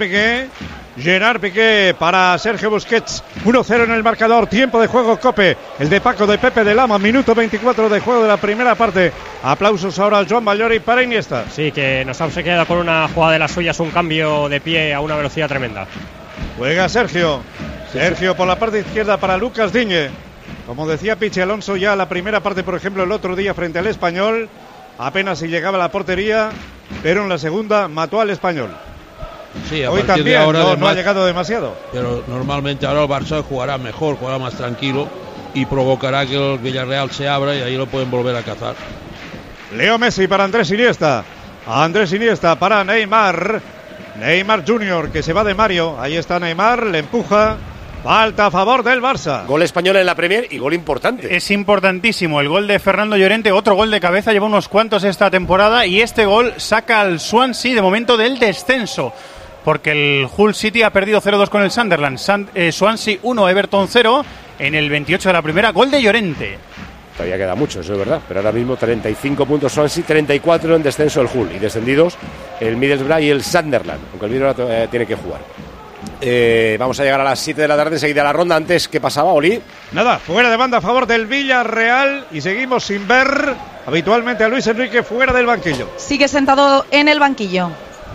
Speaker 3: Piqué para Sergio Busquets. 1-0 en el marcador, tiempo de juego Cope, el de Paco de Pepe de Lama, minuto 24 de juego de la primera parte. Aplausos ahora a Joan Ballori para Iniesta.
Speaker 4: Sí, que nos ha obsequiado con una jugada de las suyas, un cambio de pie a una velocidad tremenda.
Speaker 3: Juega Sergio por la parte izquierda para Lucas Digne. Como decía Pichi Alonso ya la primera parte, por ejemplo, el otro día frente al Español, apenas si llegaba a la portería, pero en la segunda mató al Español.
Speaker 5: Sí,
Speaker 3: hoy también
Speaker 5: ahora
Speaker 3: no ha llegado demasiado.
Speaker 5: Pero normalmente ahora el Barça jugará mejor, jugará más tranquilo y provocará que el Villarreal se abra y ahí lo pueden volver a cazar.
Speaker 3: Leo Messi para Andrés Iniesta. Andrés Iniesta para Neymar Junior, que se va de Mario. Ahí está Neymar, le empuja. Falta a favor del Barça.
Speaker 1: Gol español en la Premier y gol importante.
Speaker 8: Es importantísimo el gol de Fernando Llorente, otro gol de cabeza, lleva unos cuantos esta temporada y este gol saca al Swansea de momento del descenso. Porque el Hull City ha perdido 0-2 con el Sunderland. Swansea 1, Everton 0 en el 28 de la primera. Gol de Llorente.
Speaker 1: Todavía queda mucho, eso es verdad. Pero ahora mismo 35 puntos Swansea, 34 en descenso el Hull. Y descendidos el Middlesbrough y el Sunderland. Aunque el Middlesbrough tiene que jugar. Vamos a llegar a las 7 de la tarde, enseguida a la ronda. Antes, ¿qué pasaba, Oli?
Speaker 3: Nada, fuera de banda a favor del Villarreal. Y seguimos sin ver habitualmente a Luis Enrique fuera del banquillo.
Speaker 2: Sigue sentado en el banquillo.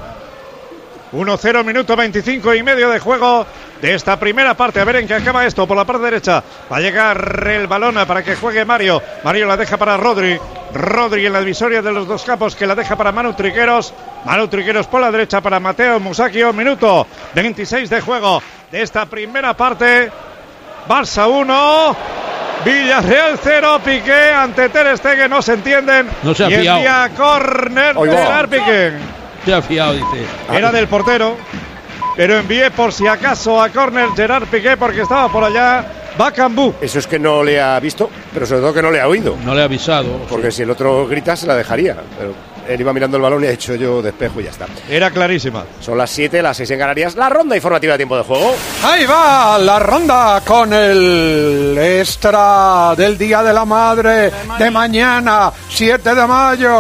Speaker 3: 1-0, minuto 25 y medio de juego de esta primera parte. A ver en qué acaba esto. Por la parte derecha va a llegar el balón para que juegue Mario. Mario la deja para Rodri en la divisoria de los dos campos, que la deja para Manu Trigueros por la derecha para Mateo Musacchio. Minuto 26 de juego de esta primera parte. Barça 1, Villarreal 0. Piqué ante Ter Stegen, no se entienden.
Speaker 5: No se ha
Speaker 3: y
Speaker 5: fiado.
Speaker 3: envía córner de Gerard Piqué.
Speaker 5: Se ha fiado, dice.
Speaker 3: Era del portero, pero envié por si acaso a córner Gerard Piqué porque estaba por allá Bakambu.
Speaker 1: Eso es que no le ha visto, pero sobre todo que no le ha oído.
Speaker 5: No le ha avisado.
Speaker 1: Porque si el otro grita se la dejaría. Pero él iba mirando el balón y ha hecho yo despejo y ya está.
Speaker 3: Era clarísima.
Speaker 1: Son las 7, las 6 en Canarias. La ronda informativa de tiempo de juego.
Speaker 17: Ahí va la ronda con el extra del Día de la Madre de mañana, 7 de mayo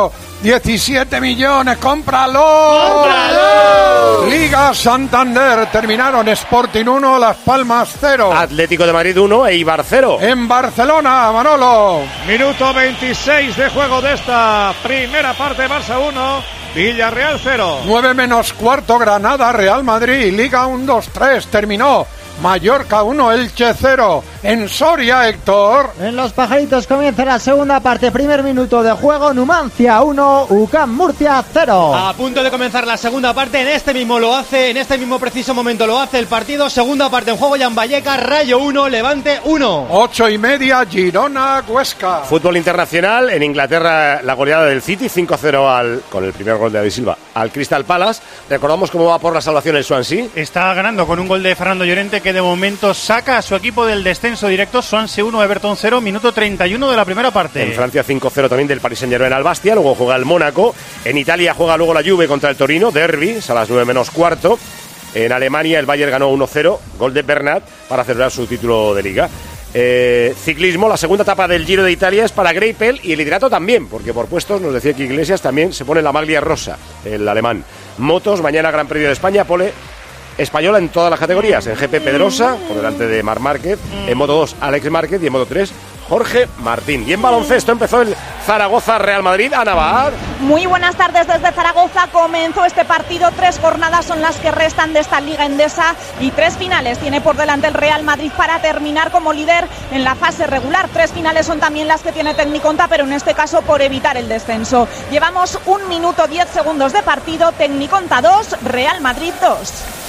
Speaker 17: 17 millones, ¡cómpralo! Liga Santander, terminaron Sporting 1, Las Palmas 0.
Speaker 1: Atlético de Madrid 1, Eibar 0.
Speaker 17: En Barcelona, Manolo.
Speaker 3: Minuto 26 de juego de esta primera parte, Barça 1, Villarreal 0.
Speaker 17: 9 menos cuarto, Granada, Real Madrid, Liga 1-2-3, terminó. Mallorca 1, Elche 0. En Soria, Héctor.
Speaker 6: En Los Pajaritos comienza la segunda parte, primer minuto de juego, Numancia 1, UCAM Murcia 0.
Speaker 7: A punto de comenzar la segunda parte, en este mismo preciso momento lo hace el partido. Segunda parte en juego, Jan Vallecas, Rayo 1, Levante 1.
Speaker 17: 8:30, Girona, Huesca.
Speaker 1: Fútbol internacional, en Inglaterra la goleada del City, 5-0 con el primer gol de David Silva al Crystal Palace. Recordamos cómo va por la salvación el Swansea.
Speaker 8: Está ganando con un gol de Fernando Llorente, que de momento saca a su equipo del descenso directo. Swansea 1, Everton 0, minuto 31 de la primera parte.
Speaker 1: En Francia 5-0 también del Paris Saint-Germain al Bastia, luego juega el Mónaco. En Italia juega luego la Juve contra el Torino, derbi, a las 9 menos cuarto. En Alemania el Bayern ganó 1-0, gol de Bernat para celebrar su título de Liga. Ciclismo, la segunda etapa del Giro de Italia es para Greipel y el liderato también, porque por puestos, nos decía que Iglesias también se pone la maglia rosa, el alemán. Motos, mañana Gran Premio de España, pole española en todas las categorías. En GP Pedrosa, por delante de Marc Márquez. En Moto 2, Alex Márquez. Y en Moto 3, Jorge Martín. Y en baloncesto empezó el Zaragoza-Real Madrid. Ana Bar.
Speaker 20: Muy buenas tardes desde Zaragoza. Comenzó este partido. 3 jornadas son las que restan de esta Liga Endesa y 3 finales tiene por delante el Real Madrid para terminar como líder en la fase regular. 3 finales son también las que tiene Tecniconta, pero en este caso por evitar el descenso. Llevamos 1 minuto 10 segundos de partido. Tecniconta 2, Real Madrid 2.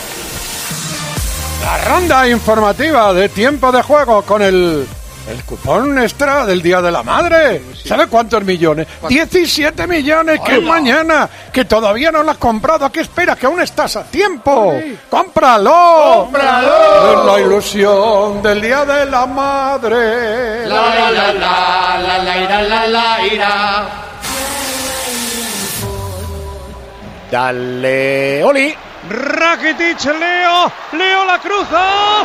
Speaker 17: La ronda informativa de tiempo de juego con el cupón extra del Día de la Madre. ¿Sabe cuántos millones? 17 millones, que es mañana, que todavía no lo has comprado. ¿A qué esperas? Que aún estás a tiempo. ¡Cómpralo! ¡Cómpralo! Es la ilusión del Día de la Madre.
Speaker 1: Dale, Oli.
Speaker 3: Rakitic, Leo la cruza,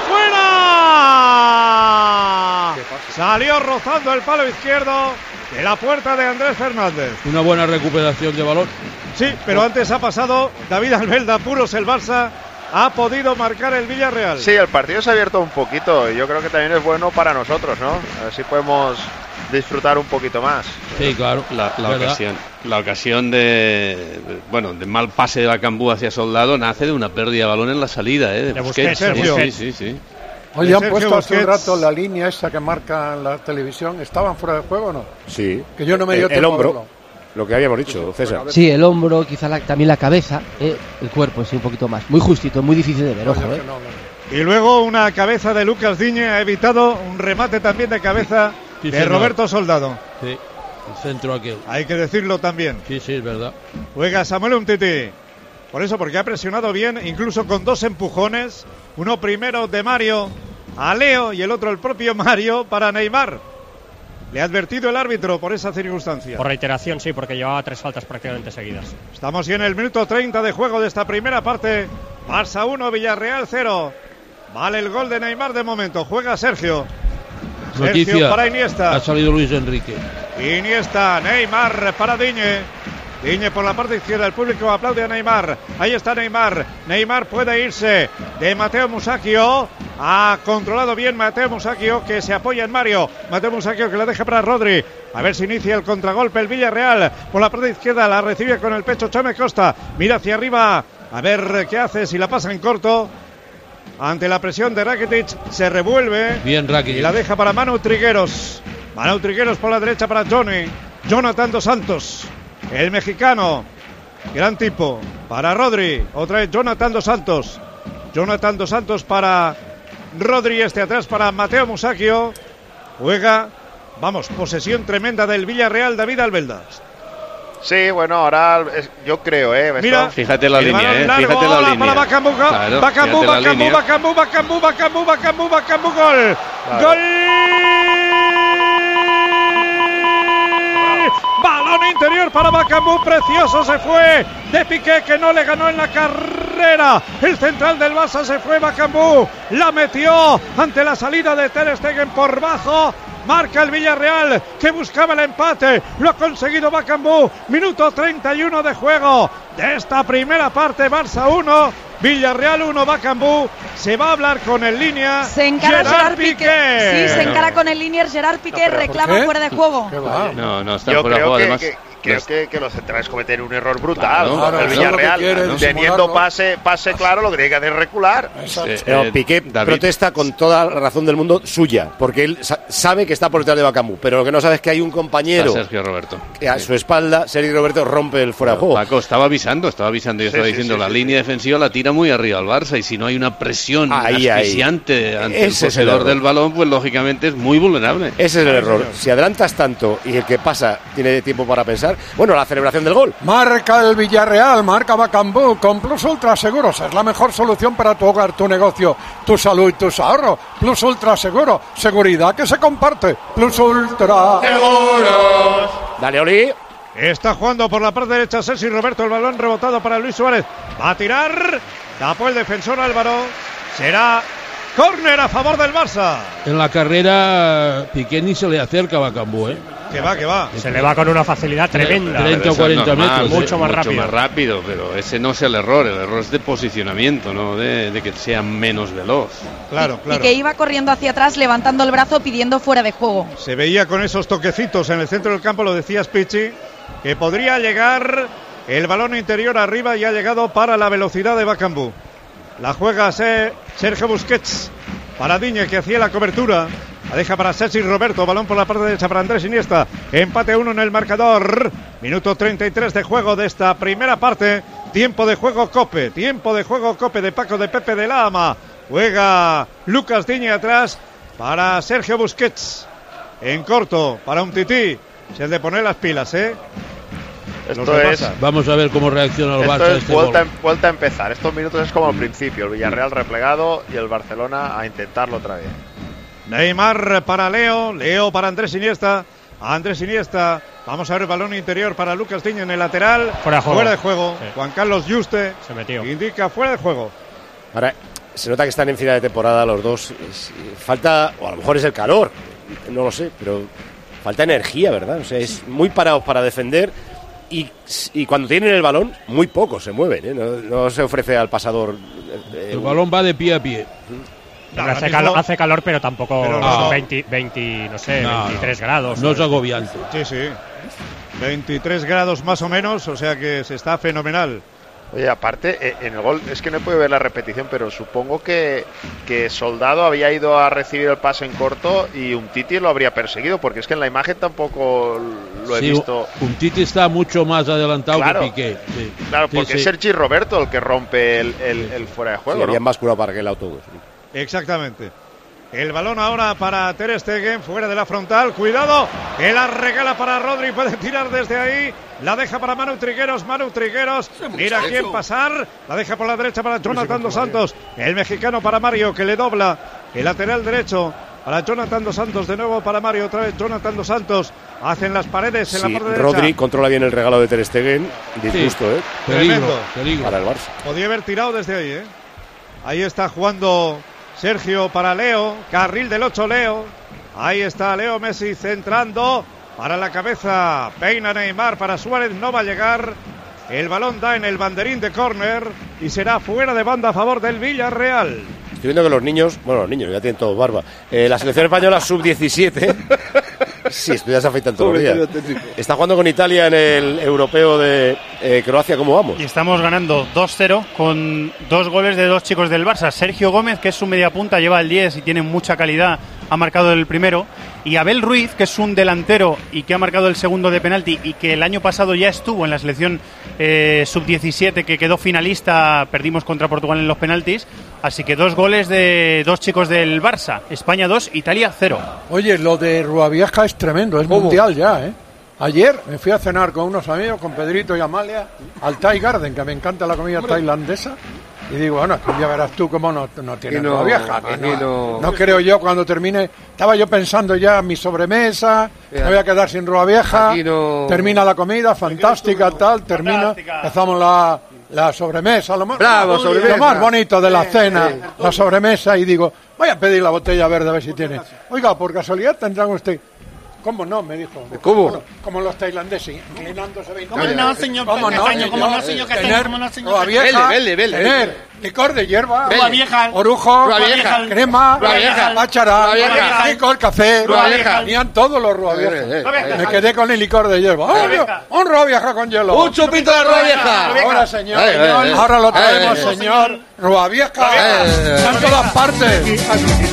Speaker 3: ¡fuera! Salió rozando el palo izquierdo de la puerta de Andrés Fernández.
Speaker 5: Una buena recuperación de balón.
Speaker 3: Sí, pero antes ha pasado David Albelda, puros el Barça, ha podido marcar el Villarreal.
Speaker 14: Sí, el partido se ha abierto un poquito y yo creo que también es bueno para nosotros, ¿no? A ver si podemos disfrutar un poquito más.
Speaker 5: Sí, claro.
Speaker 15: La ocasión de mal pase de Bakambu hacia Soldado nace de una pérdida de balón en la salida, de Busquets. Sí.
Speaker 17: Oye, han puesto hace un rato la línea esa que marca en la televisión. ¿Estaban fuera de juego o no?
Speaker 1: Sí.
Speaker 17: Que yo no me dio tiempo
Speaker 1: el hombro.
Speaker 17: a verlo.
Speaker 1: Lo que habíamos dicho, César.
Speaker 16: Sí, el hombro, quizá también la cabeza, el cuerpo, sí, un poquito más. Muy justito, muy difícil de ver, ojo.
Speaker 3: Y luego una cabeza de Lucas Digne ha evitado un remate también de cabeza de Roberto Soldado.
Speaker 5: Sí, el centro aquel.
Speaker 3: Hay que decirlo también.
Speaker 5: Sí, es verdad.
Speaker 3: Juega Samuel Umtiti. Por eso, porque ha presionado bien, incluso con 2 empujones. Uno primero de Mario a Leo y el otro el propio Mario para Neymar. Le ha advertido el árbitro por esa circunstancia.
Speaker 4: Por reiteración, sí, porque llevaba 3 faltas prácticamente seguidas.
Speaker 3: Estamos ya en el minuto 30 de juego de esta primera parte. Barça 1, Villarreal 0. Vale el gol de Neymar de momento. Juega Sergio.
Speaker 5: Noticia,
Speaker 3: Sergio para Iniesta.
Speaker 5: Ha salido Luis Enrique.
Speaker 3: Iniesta, Neymar para Digne. Digne por la parte izquierda, el público aplaude a Neymar. Ahí está Neymar. Neymar puede irse de Mateo Musacchio. Ha controlado bien Mateo Musacchio, que se apoya en Mario. Mateo Musacchio que la deja para Rodri. A ver si inicia el contragolpe el Villarreal. Por la parte izquierda la recibe con el pecho Chame Costa. Mira hacia arriba. A ver qué hace, si la pasa en corto. Ante la presión de Rakitic, se revuelve.
Speaker 5: Bien Rakitic.
Speaker 3: Y la deja para Manu Trigueros. Manu Trigueros por la derecha para Jonathan Dos Santos. El mexicano, gran tipo, para Rodri, otra vez Jonathan Dos Santos. Jonathan Dos Santos para Rodri, atrás para Mateo Musacchio. Juega, posesión tremenda del Villarreal, David Albeldas.
Speaker 14: Sí, bueno, ahora yo creo,
Speaker 3: Mira,
Speaker 15: fíjate la línea,
Speaker 3: fíjate la línea. Para Bakambu, gol.
Speaker 15: Claro.
Speaker 3: Gol. Balón interior para Bakambu, precioso se fue de Piqué, que no le ganó en la carrera Herrera, el central del Barça, se fue Bakambu, la metió ante la salida de Ter Stegen por bajo. Marca el Villarreal, que buscaba el empate. Lo ha conseguido Bakambu. Minuto 31 de juego de esta primera parte. Barça 1, Villarreal 1, Bakambu. Se va a hablar con el línea.
Speaker 2: Se encara Gerard Piqué. Sí, se encara con el línea. Gerard Piqué reclama fuera de juego.
Speaker 15: No, está fuera de juego. Además,
Speaker 14: creo que los centrales cometen un error brutal. El Villarreal, teniendo pase claro, lo que tiene que hacer es recular.
Speaker 1: Pero Piqué protesta con toda la razón del mundo suya, porque él sabe que está por detrás de Bakambu, pero lo que no sabe es que hay un compañero,
Speaker 15: Sergio Roberto,
Speaker 1: que a su espalda, Sergio Roberto, rompe el fuera de juego.
Speaker 15: Paco estaba avisando, yo estaba diciendo, la línea defensiva la tira muy arriba al Barça, y si no hay una presión asfixiante ante el poseedor del balón, pues lógicamente es muy vulnerable.
Speaker 1: Ese es el error. Si adelantas tanto y el que pasa tiene tiempo para pensar. Bueno, la celebración del gol.
Speaker 17: Marca el Villarreal, marca Bakambu con Plus Ultra Seguros. Es la mejor solución para tu hogar, tu negocio, tu salud y tus ahorros. Plus Ultra Seguro, seguridad que se comparte. Plus Ultra
Speaker 1: Seguros. Dale, Oli.
Speaker 3: Está jugando por la parte derecha Sergi Roberto, el balón rebotado para Luis Suárez. Va a tirar, tapó el defensor Álvaro. Será córner a favor del Barça.
Speaker 5: En la carrera Piqué ni se le acerca a Bakambu,
Speaker 3: Que va.
Speaker 4: Se le va con una facilidad tremenda.
Speaker 5: 30 o 40 metros.
Speaker 15: Mucho más rápido, pero ese no es el error es de posicionamiento, no de que sea menos veloz.
Speaker 3: Claro.
Speaker 2: Y que iba corriendo hacia atrás, levantando el brazo, pidiendo fuera de juego.
Speaker 3: Se veía con esos toquecitos en el centro del campo, lo decías, Pichi, que podría llegar el balón interior arriba y ha llegado para la velocidad de Bakambu. La juega Sergio Busquets para Digne, que hacía la cobertura. La deja para Sergi Roberto, balón por la parte derecha para Andrés Iniesta. Empate 1 en el marcador. Minuto 33 de juego de esta primera parte. Tiempo de juego Cope de Paco de Pepe de la Ama. Juega Lucas Digne atrás para Sergio Busquets. En corto para un tití. Se el de poner las pilas,
Speaker 5: Vamos a ver cómo reacciona el Barça.
Speaker 14: Esto es vuelta a empezar. Estos minutos es como al principio. El Villarreal replegado y el Barcelona a intentarlo otra vez.
Speaker 3: Neymar para Leo para Andrés Iniesta. Vamos a ver el balón interior para Lucas Digne en el lateral. Fuera de juego. Sí. Juan Carlos Yuste
Speaker 4: se metió.
Speaker 3: Indica fuera de juego.
Speaker 1: Ahora, se nota que están en final de temporada los dos. Falta, o a lo mejor es el calor, no lo sé, pero falta energía, ¿verdad? O sea, es muy parados para defender y cuando tienen el balón, muy pocos se mueven, no se ofrece al pasador.
Speaker 5: El balón va de pie a pie.
Speaker 4: Hace calor, pero tampoco 23 grados.
Speaker 5: No es agobiante.
Speaker 3: Sí. 23 grados más o menos, o sea que se está fenomenal.
Speaker 14: Oye, aparte, en el gol, es que no puedo ver la repetición, pero supongo que Soldado había ido a recibir el pase en corto y Umtiti lo habría perseguido, porque es que en la imagen tampoco lo he visto.
Speaker 5: Umtiti está mucho más adelantado que Piqué. Sí.
Speaker 14: Claro, porque es Sergi Roberto el que rompe el fuera de juego.
Speaker 1: Sí, habían basculado para aquel autobús.
Speaker 3: Exactamente. El balón ahora para Ter Stegen, fuera de la frontal. Cuidado, que la regala para Rodri. Puede tirar desde ahí. La deja para Manu Trigueros. Mira quién pasar. La deja por la derecha para Jonathan Dos Santos. El mexicano para Mario, que le dobla. El lateral derecho para Jonathan Dos Santos. De nuevo para Mario. Otra vez Jonathan Dos Santos. Hacen las paredes en la parte derecha.
Speaker 1: Rodri controla bien el regalo de Ter Stegen. Disgusto,
Speaker 3: Peligro
Speaker 1: para el Barça.
Speaker 3: Podía haber tirado desde ahí, Ahí está jugando Sergio para Leo, carril del 8 Leo. Ahí está Leo Messi centrando para la cabeza. Peina Neymar para Suárez, no va a llegar. El balón da en el banderín de córner y será fuera de banda a favor del Villarreal.
Speaker 1: Estoy viendo que los niños ya tienen todos barba. La selección española sub-17. Sí, esto ya se afeitan todos los días. Está jugando con Italia en el europeo de Croacia. ¿Cómo vamos?
Speaker 8: Y estamos ganando 2-0 con 2 goles de 2 chicos del Barça. Sergio Gómez, que es su media punta, lleva el 10 y tiene mucha calidad, ha marcado el primero. Y Abel Ruiz, que es un delantero y que ha marcado el segundo de penalti y que el año pasado ya estuvo en la selección sub-17, que quedó finalista, perdimos contra Portugal en los penaltis. Así que 2 goles de 2 chicos del Barça. España 2, Italia 0.
Speaker 17: Oye, lo de Ruabieja es tremendo, es mundial ya, Ayer me fui a cenar con unos amigos, con Pedrito y Amalia, al Thai Garden, que me encanta la comida tailandesa. Y digo, bueno, ya verás tú cómo no tiene Ruabieja. No creo yo cuando termine. Estaba yo pensando ya en mi sobremesa, me voy a quedar sin Ruabieja. Termina la comida, fantástica, tal, termina. Empezamos la sobremesa, lo más,
Speaker 21: Bravo, sobremesa.
Speaker 17: Lo más bonito de la cena, la sobremesa, y digo, voy a pedir la botella verde a ver si tiene. Oiga, por casualidad tendrán usted... ¿Cómo no? Me dijo.
Speaker 21: ¿Cómo?
Speaker 17: Bueno, como los tailandeses, inclinándose 20
Speaker 21: ¿Cómo no, señor?
Speaker 17: ¿Cómo no,
Speaker 21: señor?
Speaker 17: Tener
Speaker 21: ¿Cómo no, señor?
Speaker 17: ruba vieja,
Speaker 21: Vele.
Speaker 17: tener licor de hierba,
Speaker 21: Ruba vieja,
Speaker 17: orujo,
Speaker 21: ruba vieja,
Speaker 17: crema,
Speaker 21: ruba vieja,
Speaker 17: pacharán,
Speaker 21: ruba vieja,
Speaker 17: licor, café,
Speaker 21: ruba vieja.
Speaker 17: tenían todos los ruba vieja. Me quedé con el licor de hierba. Un ruba vieja con hielo.
Speaker 21: Un chupito de ruba vieja.
Speaker 17: Ahora, señor, ahora lo traemos, señor. Ruba vieja, en todas partes.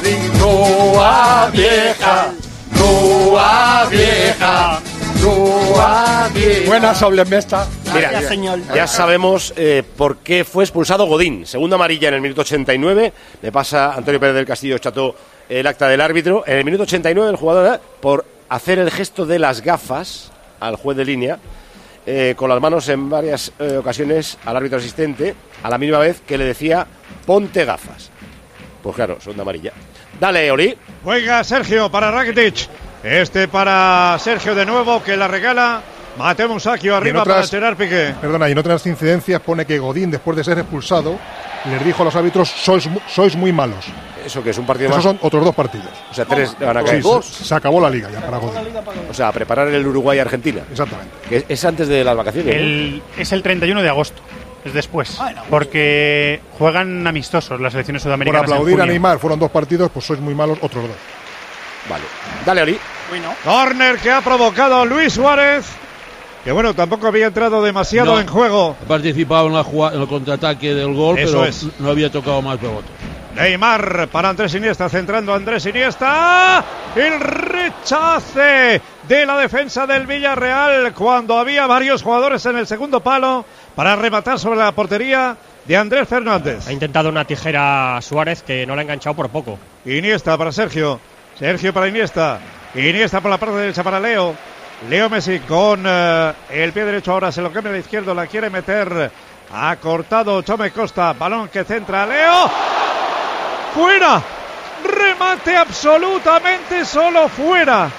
Speaker 17: Ruba vieja. Rúa vieja, rúa vieja. Buena sobremesa.
Speaker 1: Mira, ya sabemos por qué fue expulsado Godín. Segunda amarilla en el minuto 89. Me pasa Antonio Pérez del Castillo Cható el acta del árbitro. En el minuto 89 el jugador, por hacer el gesto de las gafas al juez de línea, con las manos en varias ocasiones al árbitro asistente, a la misma vez que le decía, ponte gafas. Pues claro, segunda amarilla. Dale, Oli.
Speaker 3: Juega Sergio para Rakitic. Para Sergio de nuevo, que la regala Mateo Musacchio arriba para Gerard Piqué.
Speaker 22: Perdona, y en otras incidencias pone que Godín, después de ser expulsado, les dijo a los árbitros, sois muy malos.
Speaker 1: ¿Eso que es un partido
Speaker 22: Esos
Speaker 1: más?
Speaker 22: son otros 2 partidos.
Speaker 1: O sea, 3 van a caer.
Speaker 22: Sí, se acabó la liga ya para Godín.
Speaker 1: O sea, a preparar el Uruguay-Argentina.
Speaker 22: Exactamente.
Speaker 1: Que es antes de las vacaciones.
Speaker 8: Es el 31 de agosto. Es después. Porque juegan amistosos las selecciones
Speaker 22: Por
Speaker 8: sudamericanas.
Speaker 22: aplaudir a Neymar, fueron 2 partidos, pues sois muy malos, otros 2.
Speaker 1: Vale. Dale, Oli.
Speaker 8: Bueno.
Speaker 3: Córner que ha provocado Luis Suárez. Que bueno, tampoco había entrado demasiado en juego.
Speaker 5: Ha participado en el contraataque del gol,
Speaker 3: Eso
Speaker 5: pero
Speaker 3: es.
Speaker 5: no había tocado más pelota.
Speaker 3: Neymar para Andrés Iniesta, centrando a Andrés Iniesta. El rechace de la defensa del Villarreal cuando había varios jugadores en el segundo palo para rematar sobre la portería de Andrés Fernández.
Speaker 4: Ha intentado una tijera Suárez que no la ha enganchado por poco.
Speaker 3: Iniesta para Sergio. Sergio para Iniesta. Iniesta por la parte derecha para Leo. Leo Messi con el pie derecho, ahora se lo cambia a la izquierda, la quiere meter. Ha cortado Chome Costa. Balón que centra Leo. ¡Fuera! Remate absolutamente solo fuera.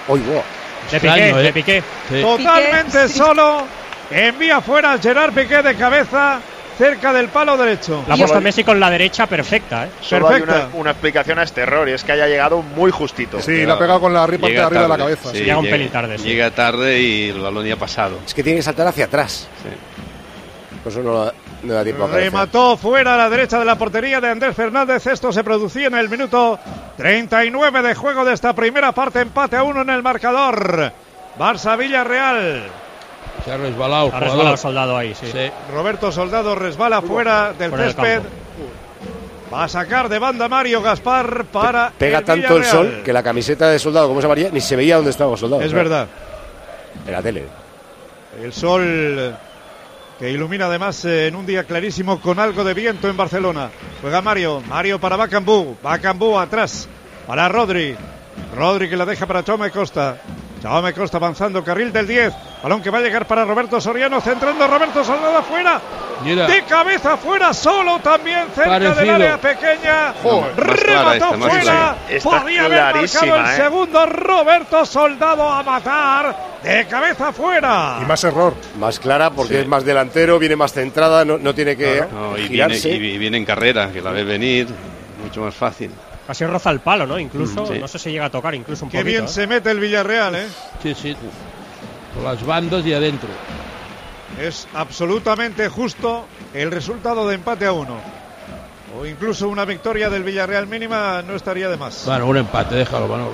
Speaker 4: De Piqué.
Speaker 5: Sí.
Speaker 3: Totalmente solo. Envía fuera Gerard Piqué de cabeza cerca del palo derecho.
Speaker 4: La ha puesto Messi con la derecha perfecta, ¿eh?
Speaker 14: Solo hay una explicación a este error, y es que haya llegado muy justito.
Speaker 22: Sí, la ha pegado con la parte de arriba de la cabeza.
Speaker 15: Sí,
Speaker 4: llega un pelín tarde. Sí.
Speaker 15: Llega tarde y el balón ya ha pasado.
Speaker 1: Es que tiene que saltar hacia atrás.
Speaker 15: Sí.
Speaker 1: Por eso no da tiempo a aparecer.
Speaker 3: Remató fuera a la derecha de la portería de Andrés Fernández. Esto se producía en el minuto 39 de juego de esta primera parte. Empate a 1 en el marcador. Barça-Villarreal.
Speaker 5: Se ha resbalado.
Speaker 4: Ha resbalado Soldado ahí, sí.
Speaker 3: Roberto Soldado resbala fuera del césped. Va a sacar de banda Mario Gaspar para
Speaker 1: Pega tanto el sol que la camiseta de Soldado como es amarilla ni se veía dónde estaba Soldado.
Speaker 3: Es verdad.
Speaker 1: En la tele.
Speaker 3: El sol que ilumina además en un día clarísimo con algo de viento en Barcelona. Juega Mario para Bakambu. Bakambu atrás para Rodri. Rodri que la deja para Chaume Costa. Chaume Costa avanzando, carril del 10. Balón que va a llegar para Roberto Soriano, centrando Roberto Soldado afuera.
Speaker 5: Mira.
Speaker 3: De cabeza afuera, solo también cerca
Speaker 5: Parecido.
Speaker 3: del área pequeña. Remató fuera. Podía haber marcado el segundo. Roberto Soldado a matar. De cabeza afuera.
Speaker 22: Y más error.
Speaker 1: Más clara porque es más delantero, viene más centrada, no tiene que girarse.
Speaker 15: Y viene en carrera, que la ves venir, mucho más fácil.
Speaker 4: Casi roza el palo, ¿no? Incluso,
Speaker 15: Sí.
Speaker 4: no sé si llega a tocar incluso un
Speaker 3: Qué
Speaker 4: poquito.
Speaker 3: bien se mete el Villarreal, ¿eh?
Speaker 5: Sí. Por las bandas y adentro.
Speaker 3: Es absolutamente justo el resultado de empate a 1. O incluso una victoria del Villarreal mínima no estaría de más.
Speaker 5: Bueno, un empate, déjalo, Manolo.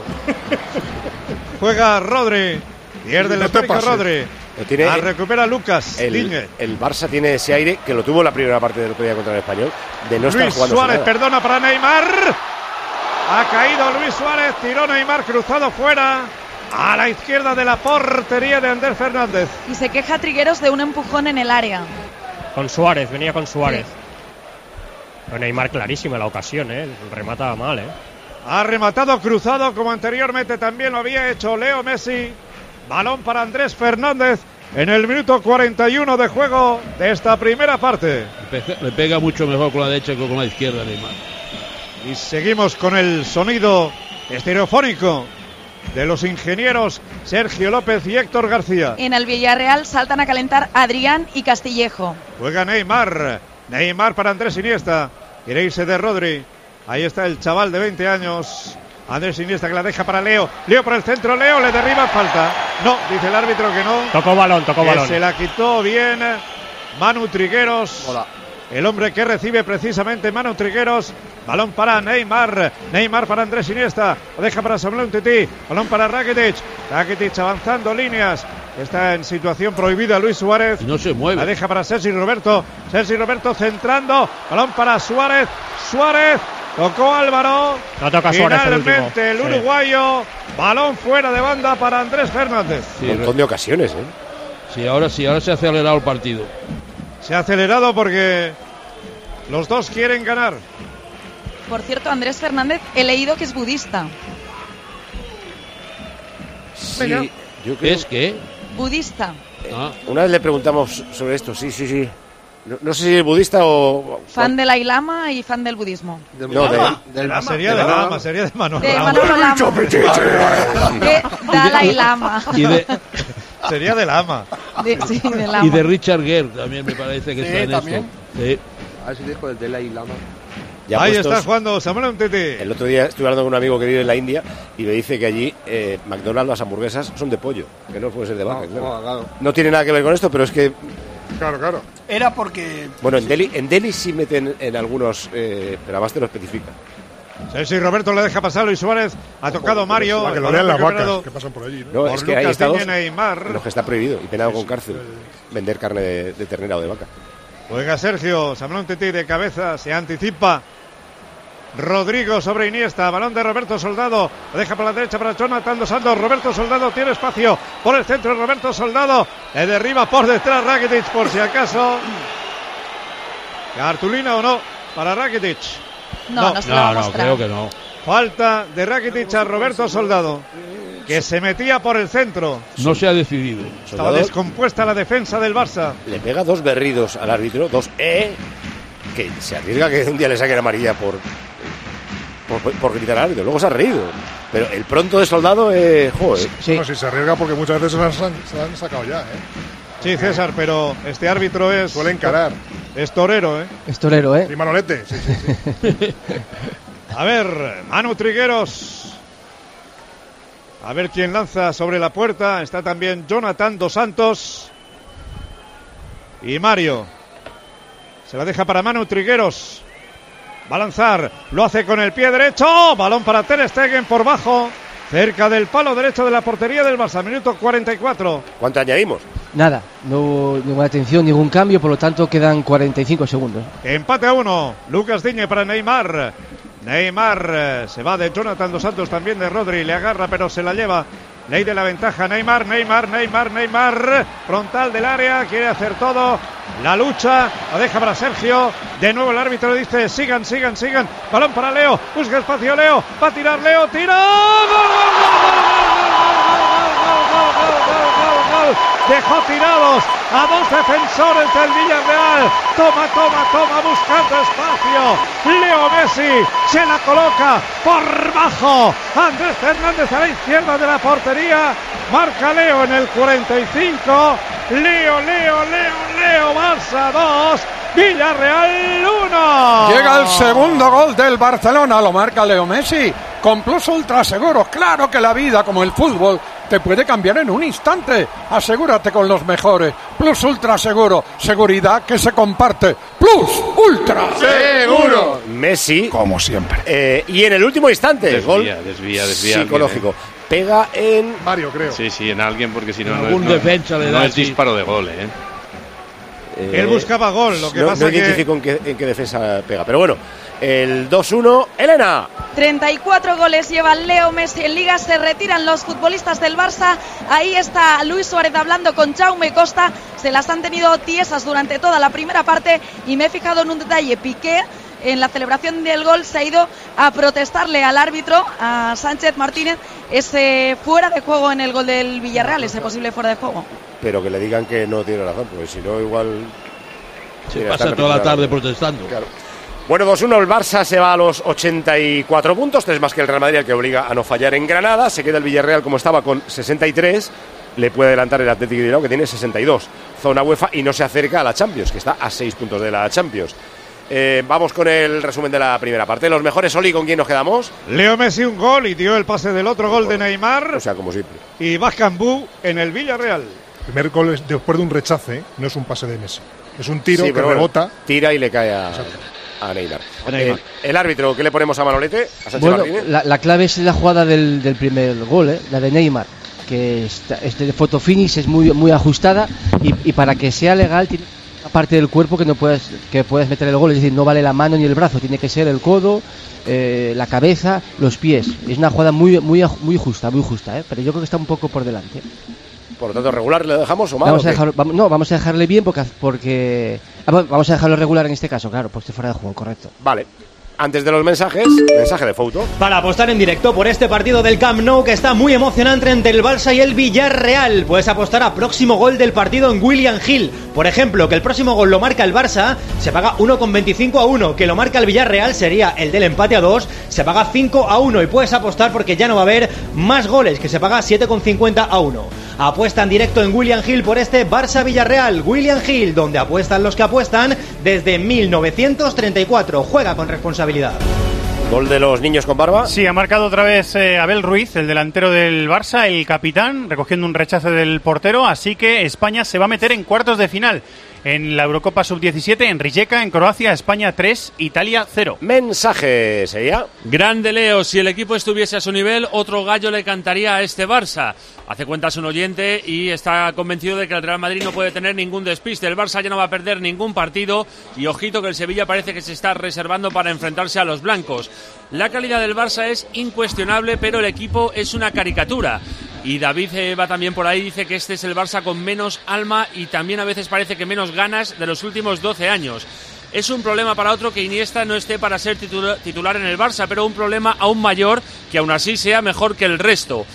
Speaker 3: Juega Rodri. Pierde el esférico Rodri. La recupera Lucas Digne.
Speaker 1: El Barça tiene ese aire que lo tuvo en la primera parte del otro día contra el Español, de no estar
Speaker 3: Luis
Speaker 1: jugando
Speaker 3: Suárez
Speaker 1: nada.
Speaker 3: perdona para Neymar. Ha caído Luis Suárez, tiró Neymar cruzado fuera a la izquierda de la portería de Andrés Fernández.
Speaker 2: Y se queja Trigueros de un empujón en el área.
Speaker 4: Con Suárez, venía con Suárez. Pero Neymar clarísima la ocasión, ¿eh? Remata mal, ¿eh?
Speaker 3: Ha rematado cruzado como anteriormente también lo había hecho Leo Messi. Balón para Andrés Fernández en el minuto 41 de juego de esta primera parte.
Speaker 5: Le pega mucho mejor con la derecha que con la izquierda, Neymar.
Speaker 3: Y seguimos con el sonido estereofónico de los ingenieros Sergio López y Héctor García.
Speaker 2: En el Villarreal saltan a calentar Adrián y Castillejo.
Speaker 3: Juega Neymar. Neymar para Andrés Iniesta. Quiere irse de Rodri. Ahí está el chaval de 20 años. Andrés Iniesta que la deja para Leo. Leo por el centro. Leo le derriba. Falta. No, dice el árbitro que no.
Speaker 4: Tocó balón.
Speaker 3: Se la quitó bien Manu Trigueros.
Speaker 9: Hola.
Speaker 3: El hombre que recibe precisamente Manu Trigueros. Balón para Neymar. Neymar para Andrés Iniesta. Lo deja para Samuel Umtiti. Balón para Rakitic. Rakitic avanzando líneas. Está en situación prohibida Luis Suárez.
Speaker 5: Y no se mueve.
Speaker 3: La deja para Sergi Roberto. Sergi Roberto centrando. Balón para Suárez. Suárez. Tocó Álvaro.
Speaker 4: No toca Suárez.
Speaker 3: Finalmente el uruguayo. Balón fuera de banda para Andrés Fernández.
Speaker 1: Sí, un montón de ocasiones, ¿eh?
Speaker 5: Sí, ahora se ha acelerado el partido.
Speaker 3: Se ha acelerado porque los dos quieren ganar.
Speaker 2: Por cierto, Andrés Fernández, he leído que es budista.
Speaker 1: Sí, yo creo...
Speaker 5: ¿Es qué?
Speaker 2: Budista.
Speaker 1: Una vez le preguntamos sobre esto, sí. No sé si es budista o...
Speaker 2: Fan del Dalai Lama y fan del budismo.
Speaker 3: Sería de Lama, sería de Manolo.
Speaker 2: De Manolo Lama. De Dalai Lama.
Speaker 3: Sería de Lama.
Speaker 2: Sí, de Lama.
Speaker 5: Y de Richard Gere también me parece que está en
Speaker 9: ¿también?
Speaker 5: esto. Sí.
Speaker 9: A ver si dijo el Dalai Lama.
Speaker 1: Ya
Speaker 3: ahí
Speaker 1: puestos,
Speaker 3: está jugando Samuel Umtiti.
Speaker 1: El otro día estuve hablando con un amigo que vive en la India y me dice que allí McDonald's, las hamburguesas son de pollo, que no puede ser de vaca. Claro. No tiene nada que ver con esto, pero es que...
Speaker 22: Claro.
Speaker 9: Era porque...
Speaker 1: Bueno, en Delhi sí meten en algunos, pero además te lo especifica.
Speaker 3: Sí, Roberto le deja pasar. Luis Suárez ha tocado Mario.
Speaker 22: Para que lo vean las vacas que pasan por allí.
Speaker 1: No, es que hay estados
Speaker 3: Neymar.
Speaker 1: los que está prohibido y penado con cárcel vender carne de ternera o de vaca.
Speaker 3: Juega Sergio, Samuel Umtiti de cabeza, se anticipa. Rodrigo sobre Iniesta, balón de Roberto Soldado, lo deja por la derecha para Jonathan Dos Santos. Roberto Soldado tiene espacio por el centro. Roberto Soldado le derriba por detrás Rakitic por si acaso. ¿Cartulina o no para Rakitic?
Speaker 2: No se lo va a mostrar.
Speaker 5: Creo que no.
Speaker 3: Falta de Rakitic a Roberto Soldado, que se metía por el centro.
Speaker 5: No se ha decidido.
Speaker 3: Estaba descompuesta la defensa del Barça.
Speaker 1: Le pega dos berridos al árbitro, que se arriesga que un día le saquen amarilla por gritar al árbitro. Luego se ha reído. Pero el pronto de Soldado, joder.
Speaker 22: Sí. Bueno, si se arriesga porque muchas veces se han sacado ya, ¿eh?
Speaker 3: Sí, César, pero este árbitro
Speaker 22: suele encarar.
Speaker 3: Es torero, ¿eh?
Speaker 16: Es torero, ¿eh?
Speaker 22: Y Manolete, sí.
Speaker 3: A ver, Manu Trigueros. A ver quién lanza sobre la puerta. Está también Jonathan Dos Santos. Y Mario. Se la deja para Manu Trigueros. Va a lanzar. Lo hace con el pie derecho. Balón para Ter Stegen por bajo. Cerca del palo derecho de la portería del Barça. Minuto 44.
Speaker 1: ¿Cuánto añadimos?
Speaker 16: Nada. No hubo ninguna atención, ningún cambio. Por lo tanto, quedan 45 segundos.
Speaker 3: Empate a 1. Lucas Digne para Neymar. Neymar se va de Jonathan Dos Santos, también de Rodri. Le agarra, pero se la lleva. Ley de la ventaja. Neymar. Frontal del área. Quiere hacer todo. La lucha. La deja para Sergio. De nuevo el árbitro le dice: sigan. Balón para Leo. Busca espacio Leo. Va a tirar Leo. Tira. Gol. Dejó tirados a dos defensores del Villarreal. Toma, buscando espacio. Leo Messi se la coloca por bajo. Andrés Fernández a la izquierda de la portería. Marca Leo en el 45. Leo. Barça 2. Villarreal 1.
Speaker 17: Llega el segundo gol del Barcelona. Lo marca Leo Messi. Con Plus Ultra Seguros. Claro que la vida, como el fútbol, te puede cambiar en un instante. Asegúrate con los mejores. Plus Ultra Seguro. Seguridad que se comparte. Plus Ultra
Speaker 1: Seguro. Messi.
Speaker 22: Como siempre.
Speaker 1: Y en el último instante.
Speaker 15: Desvía.
Speaker 1: Psicológico. Pega en...
Speaker 22: Mario, creo.
Speaker 15: Sí, en alguien, porque si no...
Speaker 5: Algún defensa le da.
Speaker 15: No es disparo de gol,
Speaker 3: Él buscaba gol. Lo que pasa
Speaker 1: no identifico en qué defensa pega. Pero bueno, el 2-1. Elena.
Speaker 2: 34 goles lleva Leo Messi en Liga. Se retiran los futbolistas del Barça. Ahí está Luis Suárez hablando con Jaume Costa. Se las han tenido tiesas durante toda la primera parte. Y me he fijado en un detalle. Piqué, en la celebración del gol, se ha ido a protestarle al árbitro, a Sánchez Martínez, ese fuera de juego en el gol del Villarreal, ese posible fuera de juego.
Speaker 1: Pero que le digan que no tiene razón, porque si no igual...
Speaker 5: Se pasa toda la tarde protestando.
Speaker 1: Claro. Bueno, 2-1, el Barça se va a los 84 puntos, 3 más que el Real Madrid, el que obliga a no fallar en Granada. Se queda el Villarreal como estaba con 63, le puede adelantar el Athletic de Bilbao, que tiene 62. Zona UEFA y no se acerca a la Champions, que está a 6 puntos de la Champions. Vamos con el resumen de la primera parte. Los mejores, Oli, ¿con quién nos quedamos?
Speaker 3: Leo Messi un gol y dio el pase del otro gol de Neymar.
Speaker 1: O sea, como siempre.
Speaker 3: Y Bakambu en el Villarreal.
Speaker 22: El primer gol es después de un rechace, no es un pase de Messi. Es un tiro que rebota.
Speaker 1: Tira y le cae a Neymar. El árbitro, ¿qué le ponemos a Manolete? A Sánchez Martínez.
Speaker 16: La clave es la jugada del primer gol, la de Neymar, que de photo finish es muy ajustada y para que sea legal tiene una parte del cuerpo que puedes meter el gol, es decir, no vale la mano ni el brazo, tiene que ser el codo, la cabeza, los pies. Es una jugada muy justa, pero yo creo que está un poco por delante.
Speaker 1: Por lo tanto, ¿regular le dejamos o más?
Speaker 16: Vamos a dejarle bien porque vamos a dejarlo regular en este caso, claro, pues fuera de juego, correcto.
Speaker 1: Vale. Antes de los mensajes, mensaje de foto.
Speaker 7: Para apostar en directo por este partido del Camp Nou, que está muy emocionante entre el Barça y el Villarreal, puedes apostar a próximo gol del partido en William Hill. Por ejemplo, que el próximo gol lo marca el Barça, se paga 1,25 a 1. Que lo marca el Villarreal sería el del empate a 2, se paga 5 a 1. Y puedes apostar porque ya no va a haber más goles, que se paga 7,50 a 1. Apuesta en directo en William Hill por este Barça-Villarreal. William Hill, donde apuestan los que apuestan desde 1934. Juega con responsabilidad.
Speaker 1: Gol de los niños con barba.
Speaker 8: Sí, ha marcado otra vez Abel Ruiz, el delantero del Barça, el capitán, recogiendo un rechace del portero. Así que España se va a meter en cuartos de final en la Eurocopa Sub-17 en Rijeka, en Croacia. España 3, Italia 0.
Speaker 1: Mensaje, ¿sería?
Speaker 10: Grande Leo, si el equipo estuviese a su nivel, otro gallo le cantaría a este Barça. Hace cuentas un oyente y está convencido de que el Real Madrid no puede tener ningún despiste. El Barça ya no va a perder ningún partido y ojito que el Sevilla parece que se está reservando para enfrentarse a los blancos. La calidad del Barça es incuestionable, pero el equipo es una caricatura. Y David va también por ahí, dice que este es el Barça con menos alma y también a veces parece que menos ganas de los últimos 12 años. Es un problema para otro que Iniesta no esté para ser titular en el Barça, pero un problema aún mayor que aún así sea mejor que el resto.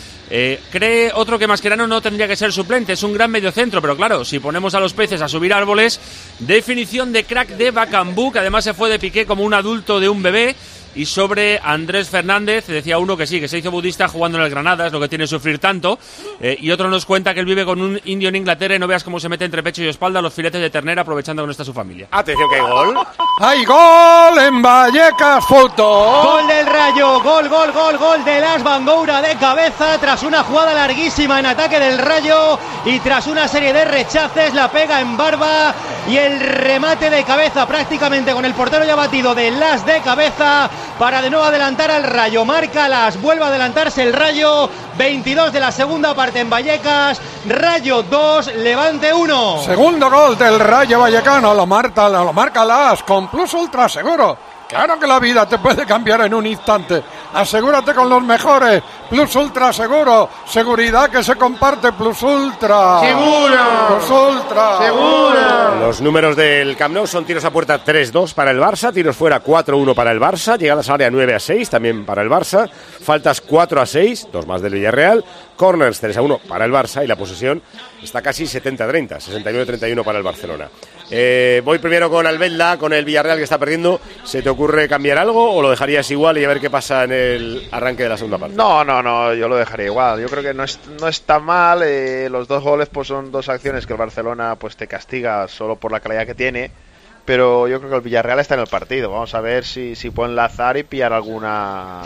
Speaker 10: Cree otro que Mascherano no tendría que ser suplente, es un gran mediocentro, pero claro, si ponemos a los peces a subir árboles, definición de crack de Bakambu, que además se fue de Piqué como un adulto de un bebé. Y sobre Andrés Fernández, decía uno que sí, que se hizo budista jugando en el Granada, es lo que tiene sufrir tanto, y otro nos cuenta que él vive con un indio en Inglaterra y no veas cómo se mete entre pecho y espalda los filetes de ternera aprovechando que no está su familia.
Speaker 1: Atención que hay gol.
Speaker 17: ¡Hay gol en Vallecas, foto!
Speaker 7: Gol del Rayo, gol de Las Bangoura de cabeza tras una jugada larguísima en ataque del Rayo y tras una serie de rechaces, la pega en barba y el remate de cabeza prácticamente con el portero ya batido de Las de cabeza para de nuevo adelantar al Rayo. Marca Las, vuelve a adelantarse el Rayo, 22 de la segunda parte en Vallecas, Rayo 2, Levante 1.
Speaker 17: Segundo gol del Rayo Vallecano, lo marca Las con Plus Ultra Seguro. Claro que la vida te puede cambiar en un instante. Asegúrate con los mejores. Plus Ultra Seguro. Seguridad que se comparte. Plus Ultra.
Speaker 21: ¡Seguro!
Speaker 17: Plus Ultra.
Speaker 21: ¡Seguro!
Speaker 1: Los números del Camp Nou son tiros a puerta 3-2 para el Barça, tiros fuera 4-1 para el Barça, llegadas al área 9-6 también para el Barça, faltas 4-6, 2 más del Villarreal, corners 3-1 para el Barça y la posesión está casi 70-30, 69-31 para el Barcelona. Voy primero con Albelda, con el Villarreal que está perdiendo. ¿Se te ocurre cambiar algo o lo dejarías igual y a ver qué pasa en el arranque de la segunda parte?
Speaker 14: No, yo lo dejaría igual. Yo creo que no está mal. Los dos goles pues son dos acciones que el Barcelona pues te castiga solo por la calidad que tiene. Pero yo creo que el Villarreal está en el partido. Vamos a ver si puede enlazar y pillar alguna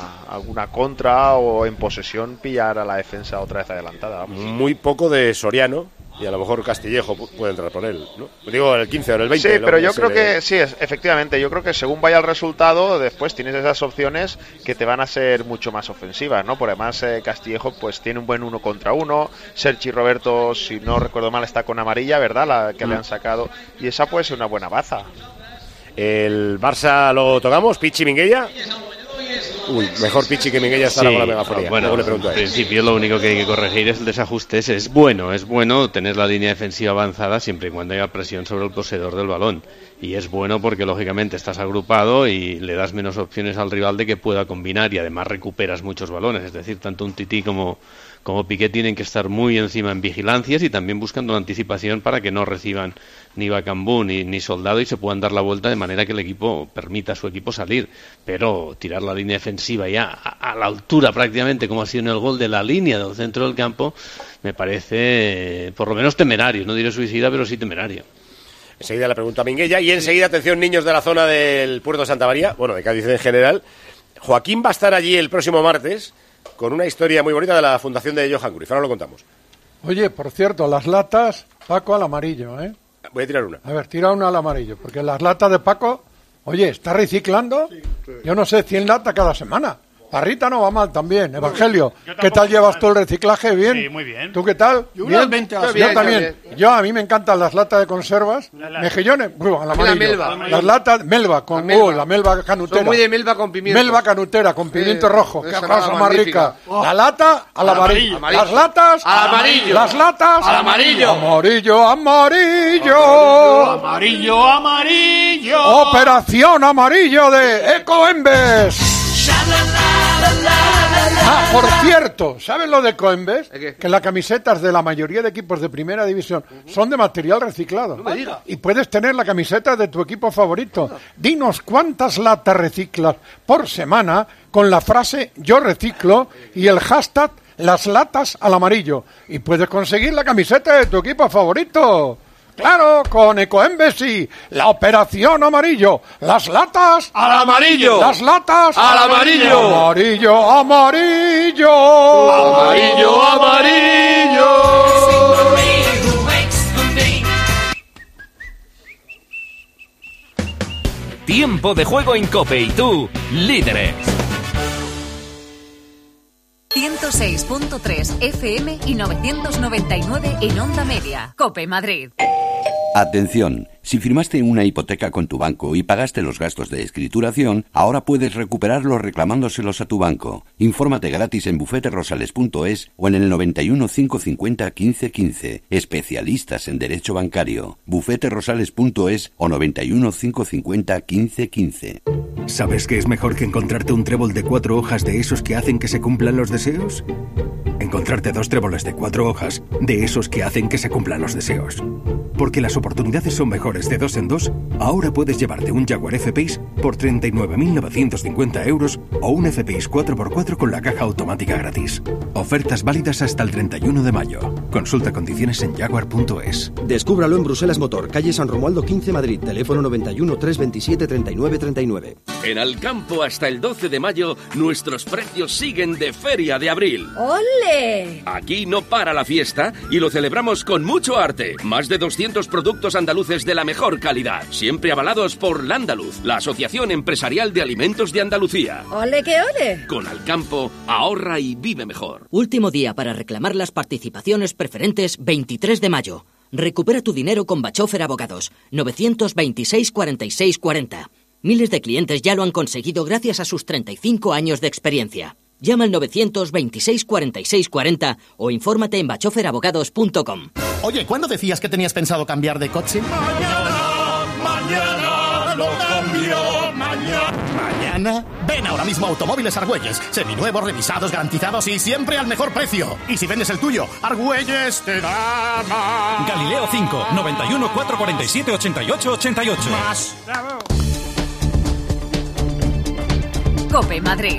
Speaker 14: contra o en posesión pillar a la defensa otra vez adelantada. Vamos.
Speaker 1: Muy poco de Soriano. Y a lo mejor Castillejo puede entrar por él, ¿no? Digo, el 15 o el 20.
Speaker 14: Sí, pero yo creo que sí, efectivamente. Yo creo que según vaya el resultado, después tienes esas opciones que te van a ser mucho más ofensivas, ¿no? Por además, Castillejo pues tiene un buen 1 contra 1. Sergi Roberto, si no recuerdo mal, está con amarilla, ¿verdad? La que le han sacado. Y esa puede ser una buena baza.
Speaker 1: El Barça lo tocamos, Pichi Minguella. Uy, mejor Pichi que Minguella estará con la megafonía.
Speaker 15: Bueno,
Speaker 1: Luego le pregunto a
Speaker 15: en
Speaker 1: él.
Speaker 15: principio lo único que hay que corregir es el desajuste. Es bueno tener la línea defensiva avanzada siempre y cuando haya presión sobre el poseedor del balón. Y es bueno porque lógicamente estás agrupado y le das menos opciones al rival de que pueda combinar y además recuperas muchos balones. Es decir, tanto un Tití como Piqué tienen que estar muy encima en vigilancias y también buscando la anticipación para que no reciban ni Bakambu ni Soldado y se puedan dar la vuelta de manera que el equipo permita a su equipo salir. Pero tirar la línea defensiva ya a la altura prácticamente, como ha sido en el gol, de la línea del centro del campo, me parece por lo menos temerario. No diré suicida, pero sí temerario.
Speaker 1: Enseguida la pregunta a Minguella y enseguida, atención, niños de la zona del puerto de Santa María, bueno, de Cádiz en general. Joaquín va a estar allí el próximo martes con una historia muy bonita de la fundación de Johan Cruyff. Ahora lo contamos.
Speaker 17: Oye, por cierto, las latas, Paco, al amarillo, ¿eh?
Speaker 1: Voy a tirar una.
Speaker 17: A ver, tira una al amarillo, porque las latas de Paco, oye, ¿está reciclando? Sí. Yo no sé, 100 latas cada semana. Parrita no va mal también. Evangelio, ¿qué tal llevas tú el reciclaje? ¿Bien?
Speaker 8: Sí, muy bien.
Speaker 17: ¿Tú qué tal?
Speaker 9: Yo unas 20 a la
Speaker 17: Yo también. Yo, a mí me encantan las latas de conservas. Mejillones, al amarillo.
Speaker 9: La
Speaker 17: Las latas, melva, con la melva canutera.
Speaker 9: Son muy de melva con pimiento.
Speaker 17: Melva canutera, con pimiento rojo. Qué cosa más rica.
Speaker 9: Oh.
Speaker 17: La lata al amarillo. Las latas
Speaker 9: al amarillo.
Speaker 17: Las latas
Speaker 9: al amarillo.
Speaker 17: Amarillo,
Speaker 9: amarillo. Amarillo, amarillo.
Speaker 17: Operación amarillo de Ecoembes. Ah, por cierto, ¿sabes lo de Coembes? Que las camisetas de la mayoría de equipos de primera división son de material reciclado.
Speaker 9: No me digas.
Speaker 17: Y puedes tener la camiseta de tu equipo favorito. Dinos cuántas latas reciclas por semana con la frase yo reciclo y el hashtag las latas al amarillo. Y puedes conseguir la camiseta de tu equipo favorito. Claro, con Ecoembes y la operación amarillo. Las latas
Speaker 9: al amarillo.
Speaker 17: Las latas
Speaker 9: al amarillo.
Speaker 17: Amarillo, amarillo.
Speaker 9: Amarillo, amarillo.
Speaker 12: Tiempo de juego en COPE y tú, líderes.
Speaker 13: 106.3 FM y 999 en Onda Media. COPE Madrid.
Speaker 23: Atención, si firmaste una hipoteca con tu banco y pagaste los gastos de escrituración, ahora puedes recuperarlos reclamándoselos a tu banco. Infórmate gratis en bufeterosales.es o en el 91 550 15 15. Especialistas en derecho bancario. bufeterosales.es o 91 550 15 15.
Speaker 24: ¿Sabes qué es mejor que encontrarte un trébol de 4 hojas de esos que hacen que se cumplan los deseos? Encontrarte 2 tréboles de 4 hojas de esos que hacen que se cumplan los deseos. Porque las oportunidades son mejores de 2 en 2, ahora puedes llevarte un Jaguar F-Pace por 39.950 euros o un F-Pace 4x4 con la caja automática gratis. Ofertas válidas hasta el 31 de mayo. Consulta condiciones en jaguar.es.
Speaker 25: Descúbralo en Bruselas Motor, calle San Romualdo 15 Madrid, teléfono 91 327 39 39.
Speaker 12: En Alcampo hasta el 12 de mayo, nuestros precios siguen de Feria de Abril.
Speaker 26: ¡Ole!
Speaker 12: Aquí no para la fiesta y lo celebramos con mucho arte. Más de 200 productos andaluces de la mejor calidad, siempre avalados por Landaluz, la Asociación Empresarial de Alimentos de Andalucía.
Speaker 26: ¡Ole que ole!
Speaker 12: Con Alcampo, ahorra y vive mejor.
Speaker 27: Último día para reclamar las participaciones preferentes 23 de mayo. Recupera tu dinero con Bachofer Abogados, 926 46 40. Miles de clientes ya lo han conseguido gracias a sus 35 años de experiencia. Llama al 926 46 40 o infórmate en bachoferabogados.com.
Speaker 28: Oye, ¿cuándo decías que tenías pensado cambiar de coche?
Speaker 9: Mañana lo cambio,
Speaker 28: ¿Mañana? Ven ahora mismo a Automóviles Argüelles. Seminuevos, revisados, garantizados y siempre al mejor precio. Y si vendes el tuyo, Argüelles te da más.
Speaker 29: Galileo 5, 91 447 88 88.
Speaker 28: Más. ¡Bravo!
Speaker 13: COPE Madrid.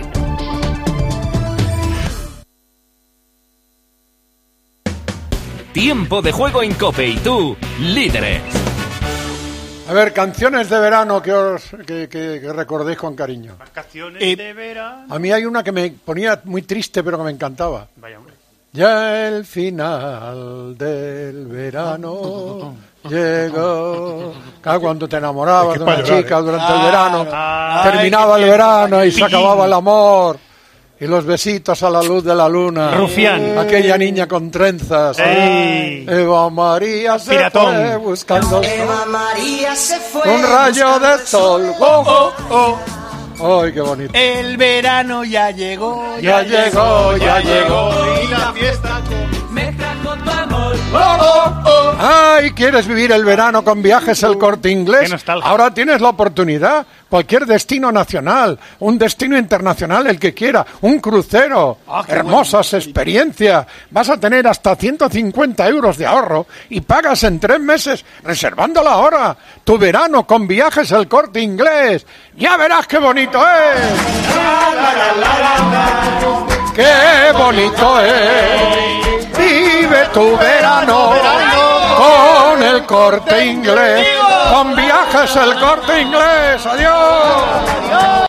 Speaker 12: Tiempo de juego en COPE y tú, líderes.
Speaker 17: A ver, canciones de verano que recordéis con cariño.
Speaker 8: Vacaciones de verano.
Speaker 17: A mí hay una que me ponía muy triste, pero que me encantaba.
Speaker 8: Vaya hombre.
Speaker 17: Ya el final del verano llegó. Claro, cuando te enamorabas de una chica durante el verano, terminaba el verano y se acababa el amor. Y los besitos a la luz de la luna.
Speaker 8: Rufián.
Speaker 17: Aquella niña con trenzas. Eva María se fue buscando.
Speaker 9: Eva María se fue.
Speaker 17: Un rayo de sol. Oh, oh, oh. ¡Ay, qué bonito!
Speaker 2: El verano ya llegó,
Speaker 17: Ya llegó, ya llegó.
Speaker 2: y la fiesta comienza con tu amor.
Speaker 17: ¡Ay! ¿Quieres vivir el verano con Viajes El Corte Inglés?
Speaker 8: Qué nostalgia.
Speaker 17: Ahora tienes la oportunidad. Cualquier destino nacional, un destino internacional, el que quiera, un crucero, hermosas experiencias. Vas a tener hasta 150 euros de ahorro y pagas en 3 meses reservándola ahora. Tu verano con Viajes El Corte Inglés. ¡Ya verás qué bonito es! ¡Qué bonito es! Vive tu verano con El Corte Inglés. Con Viajes El Corte Inglés. ¡Adiós!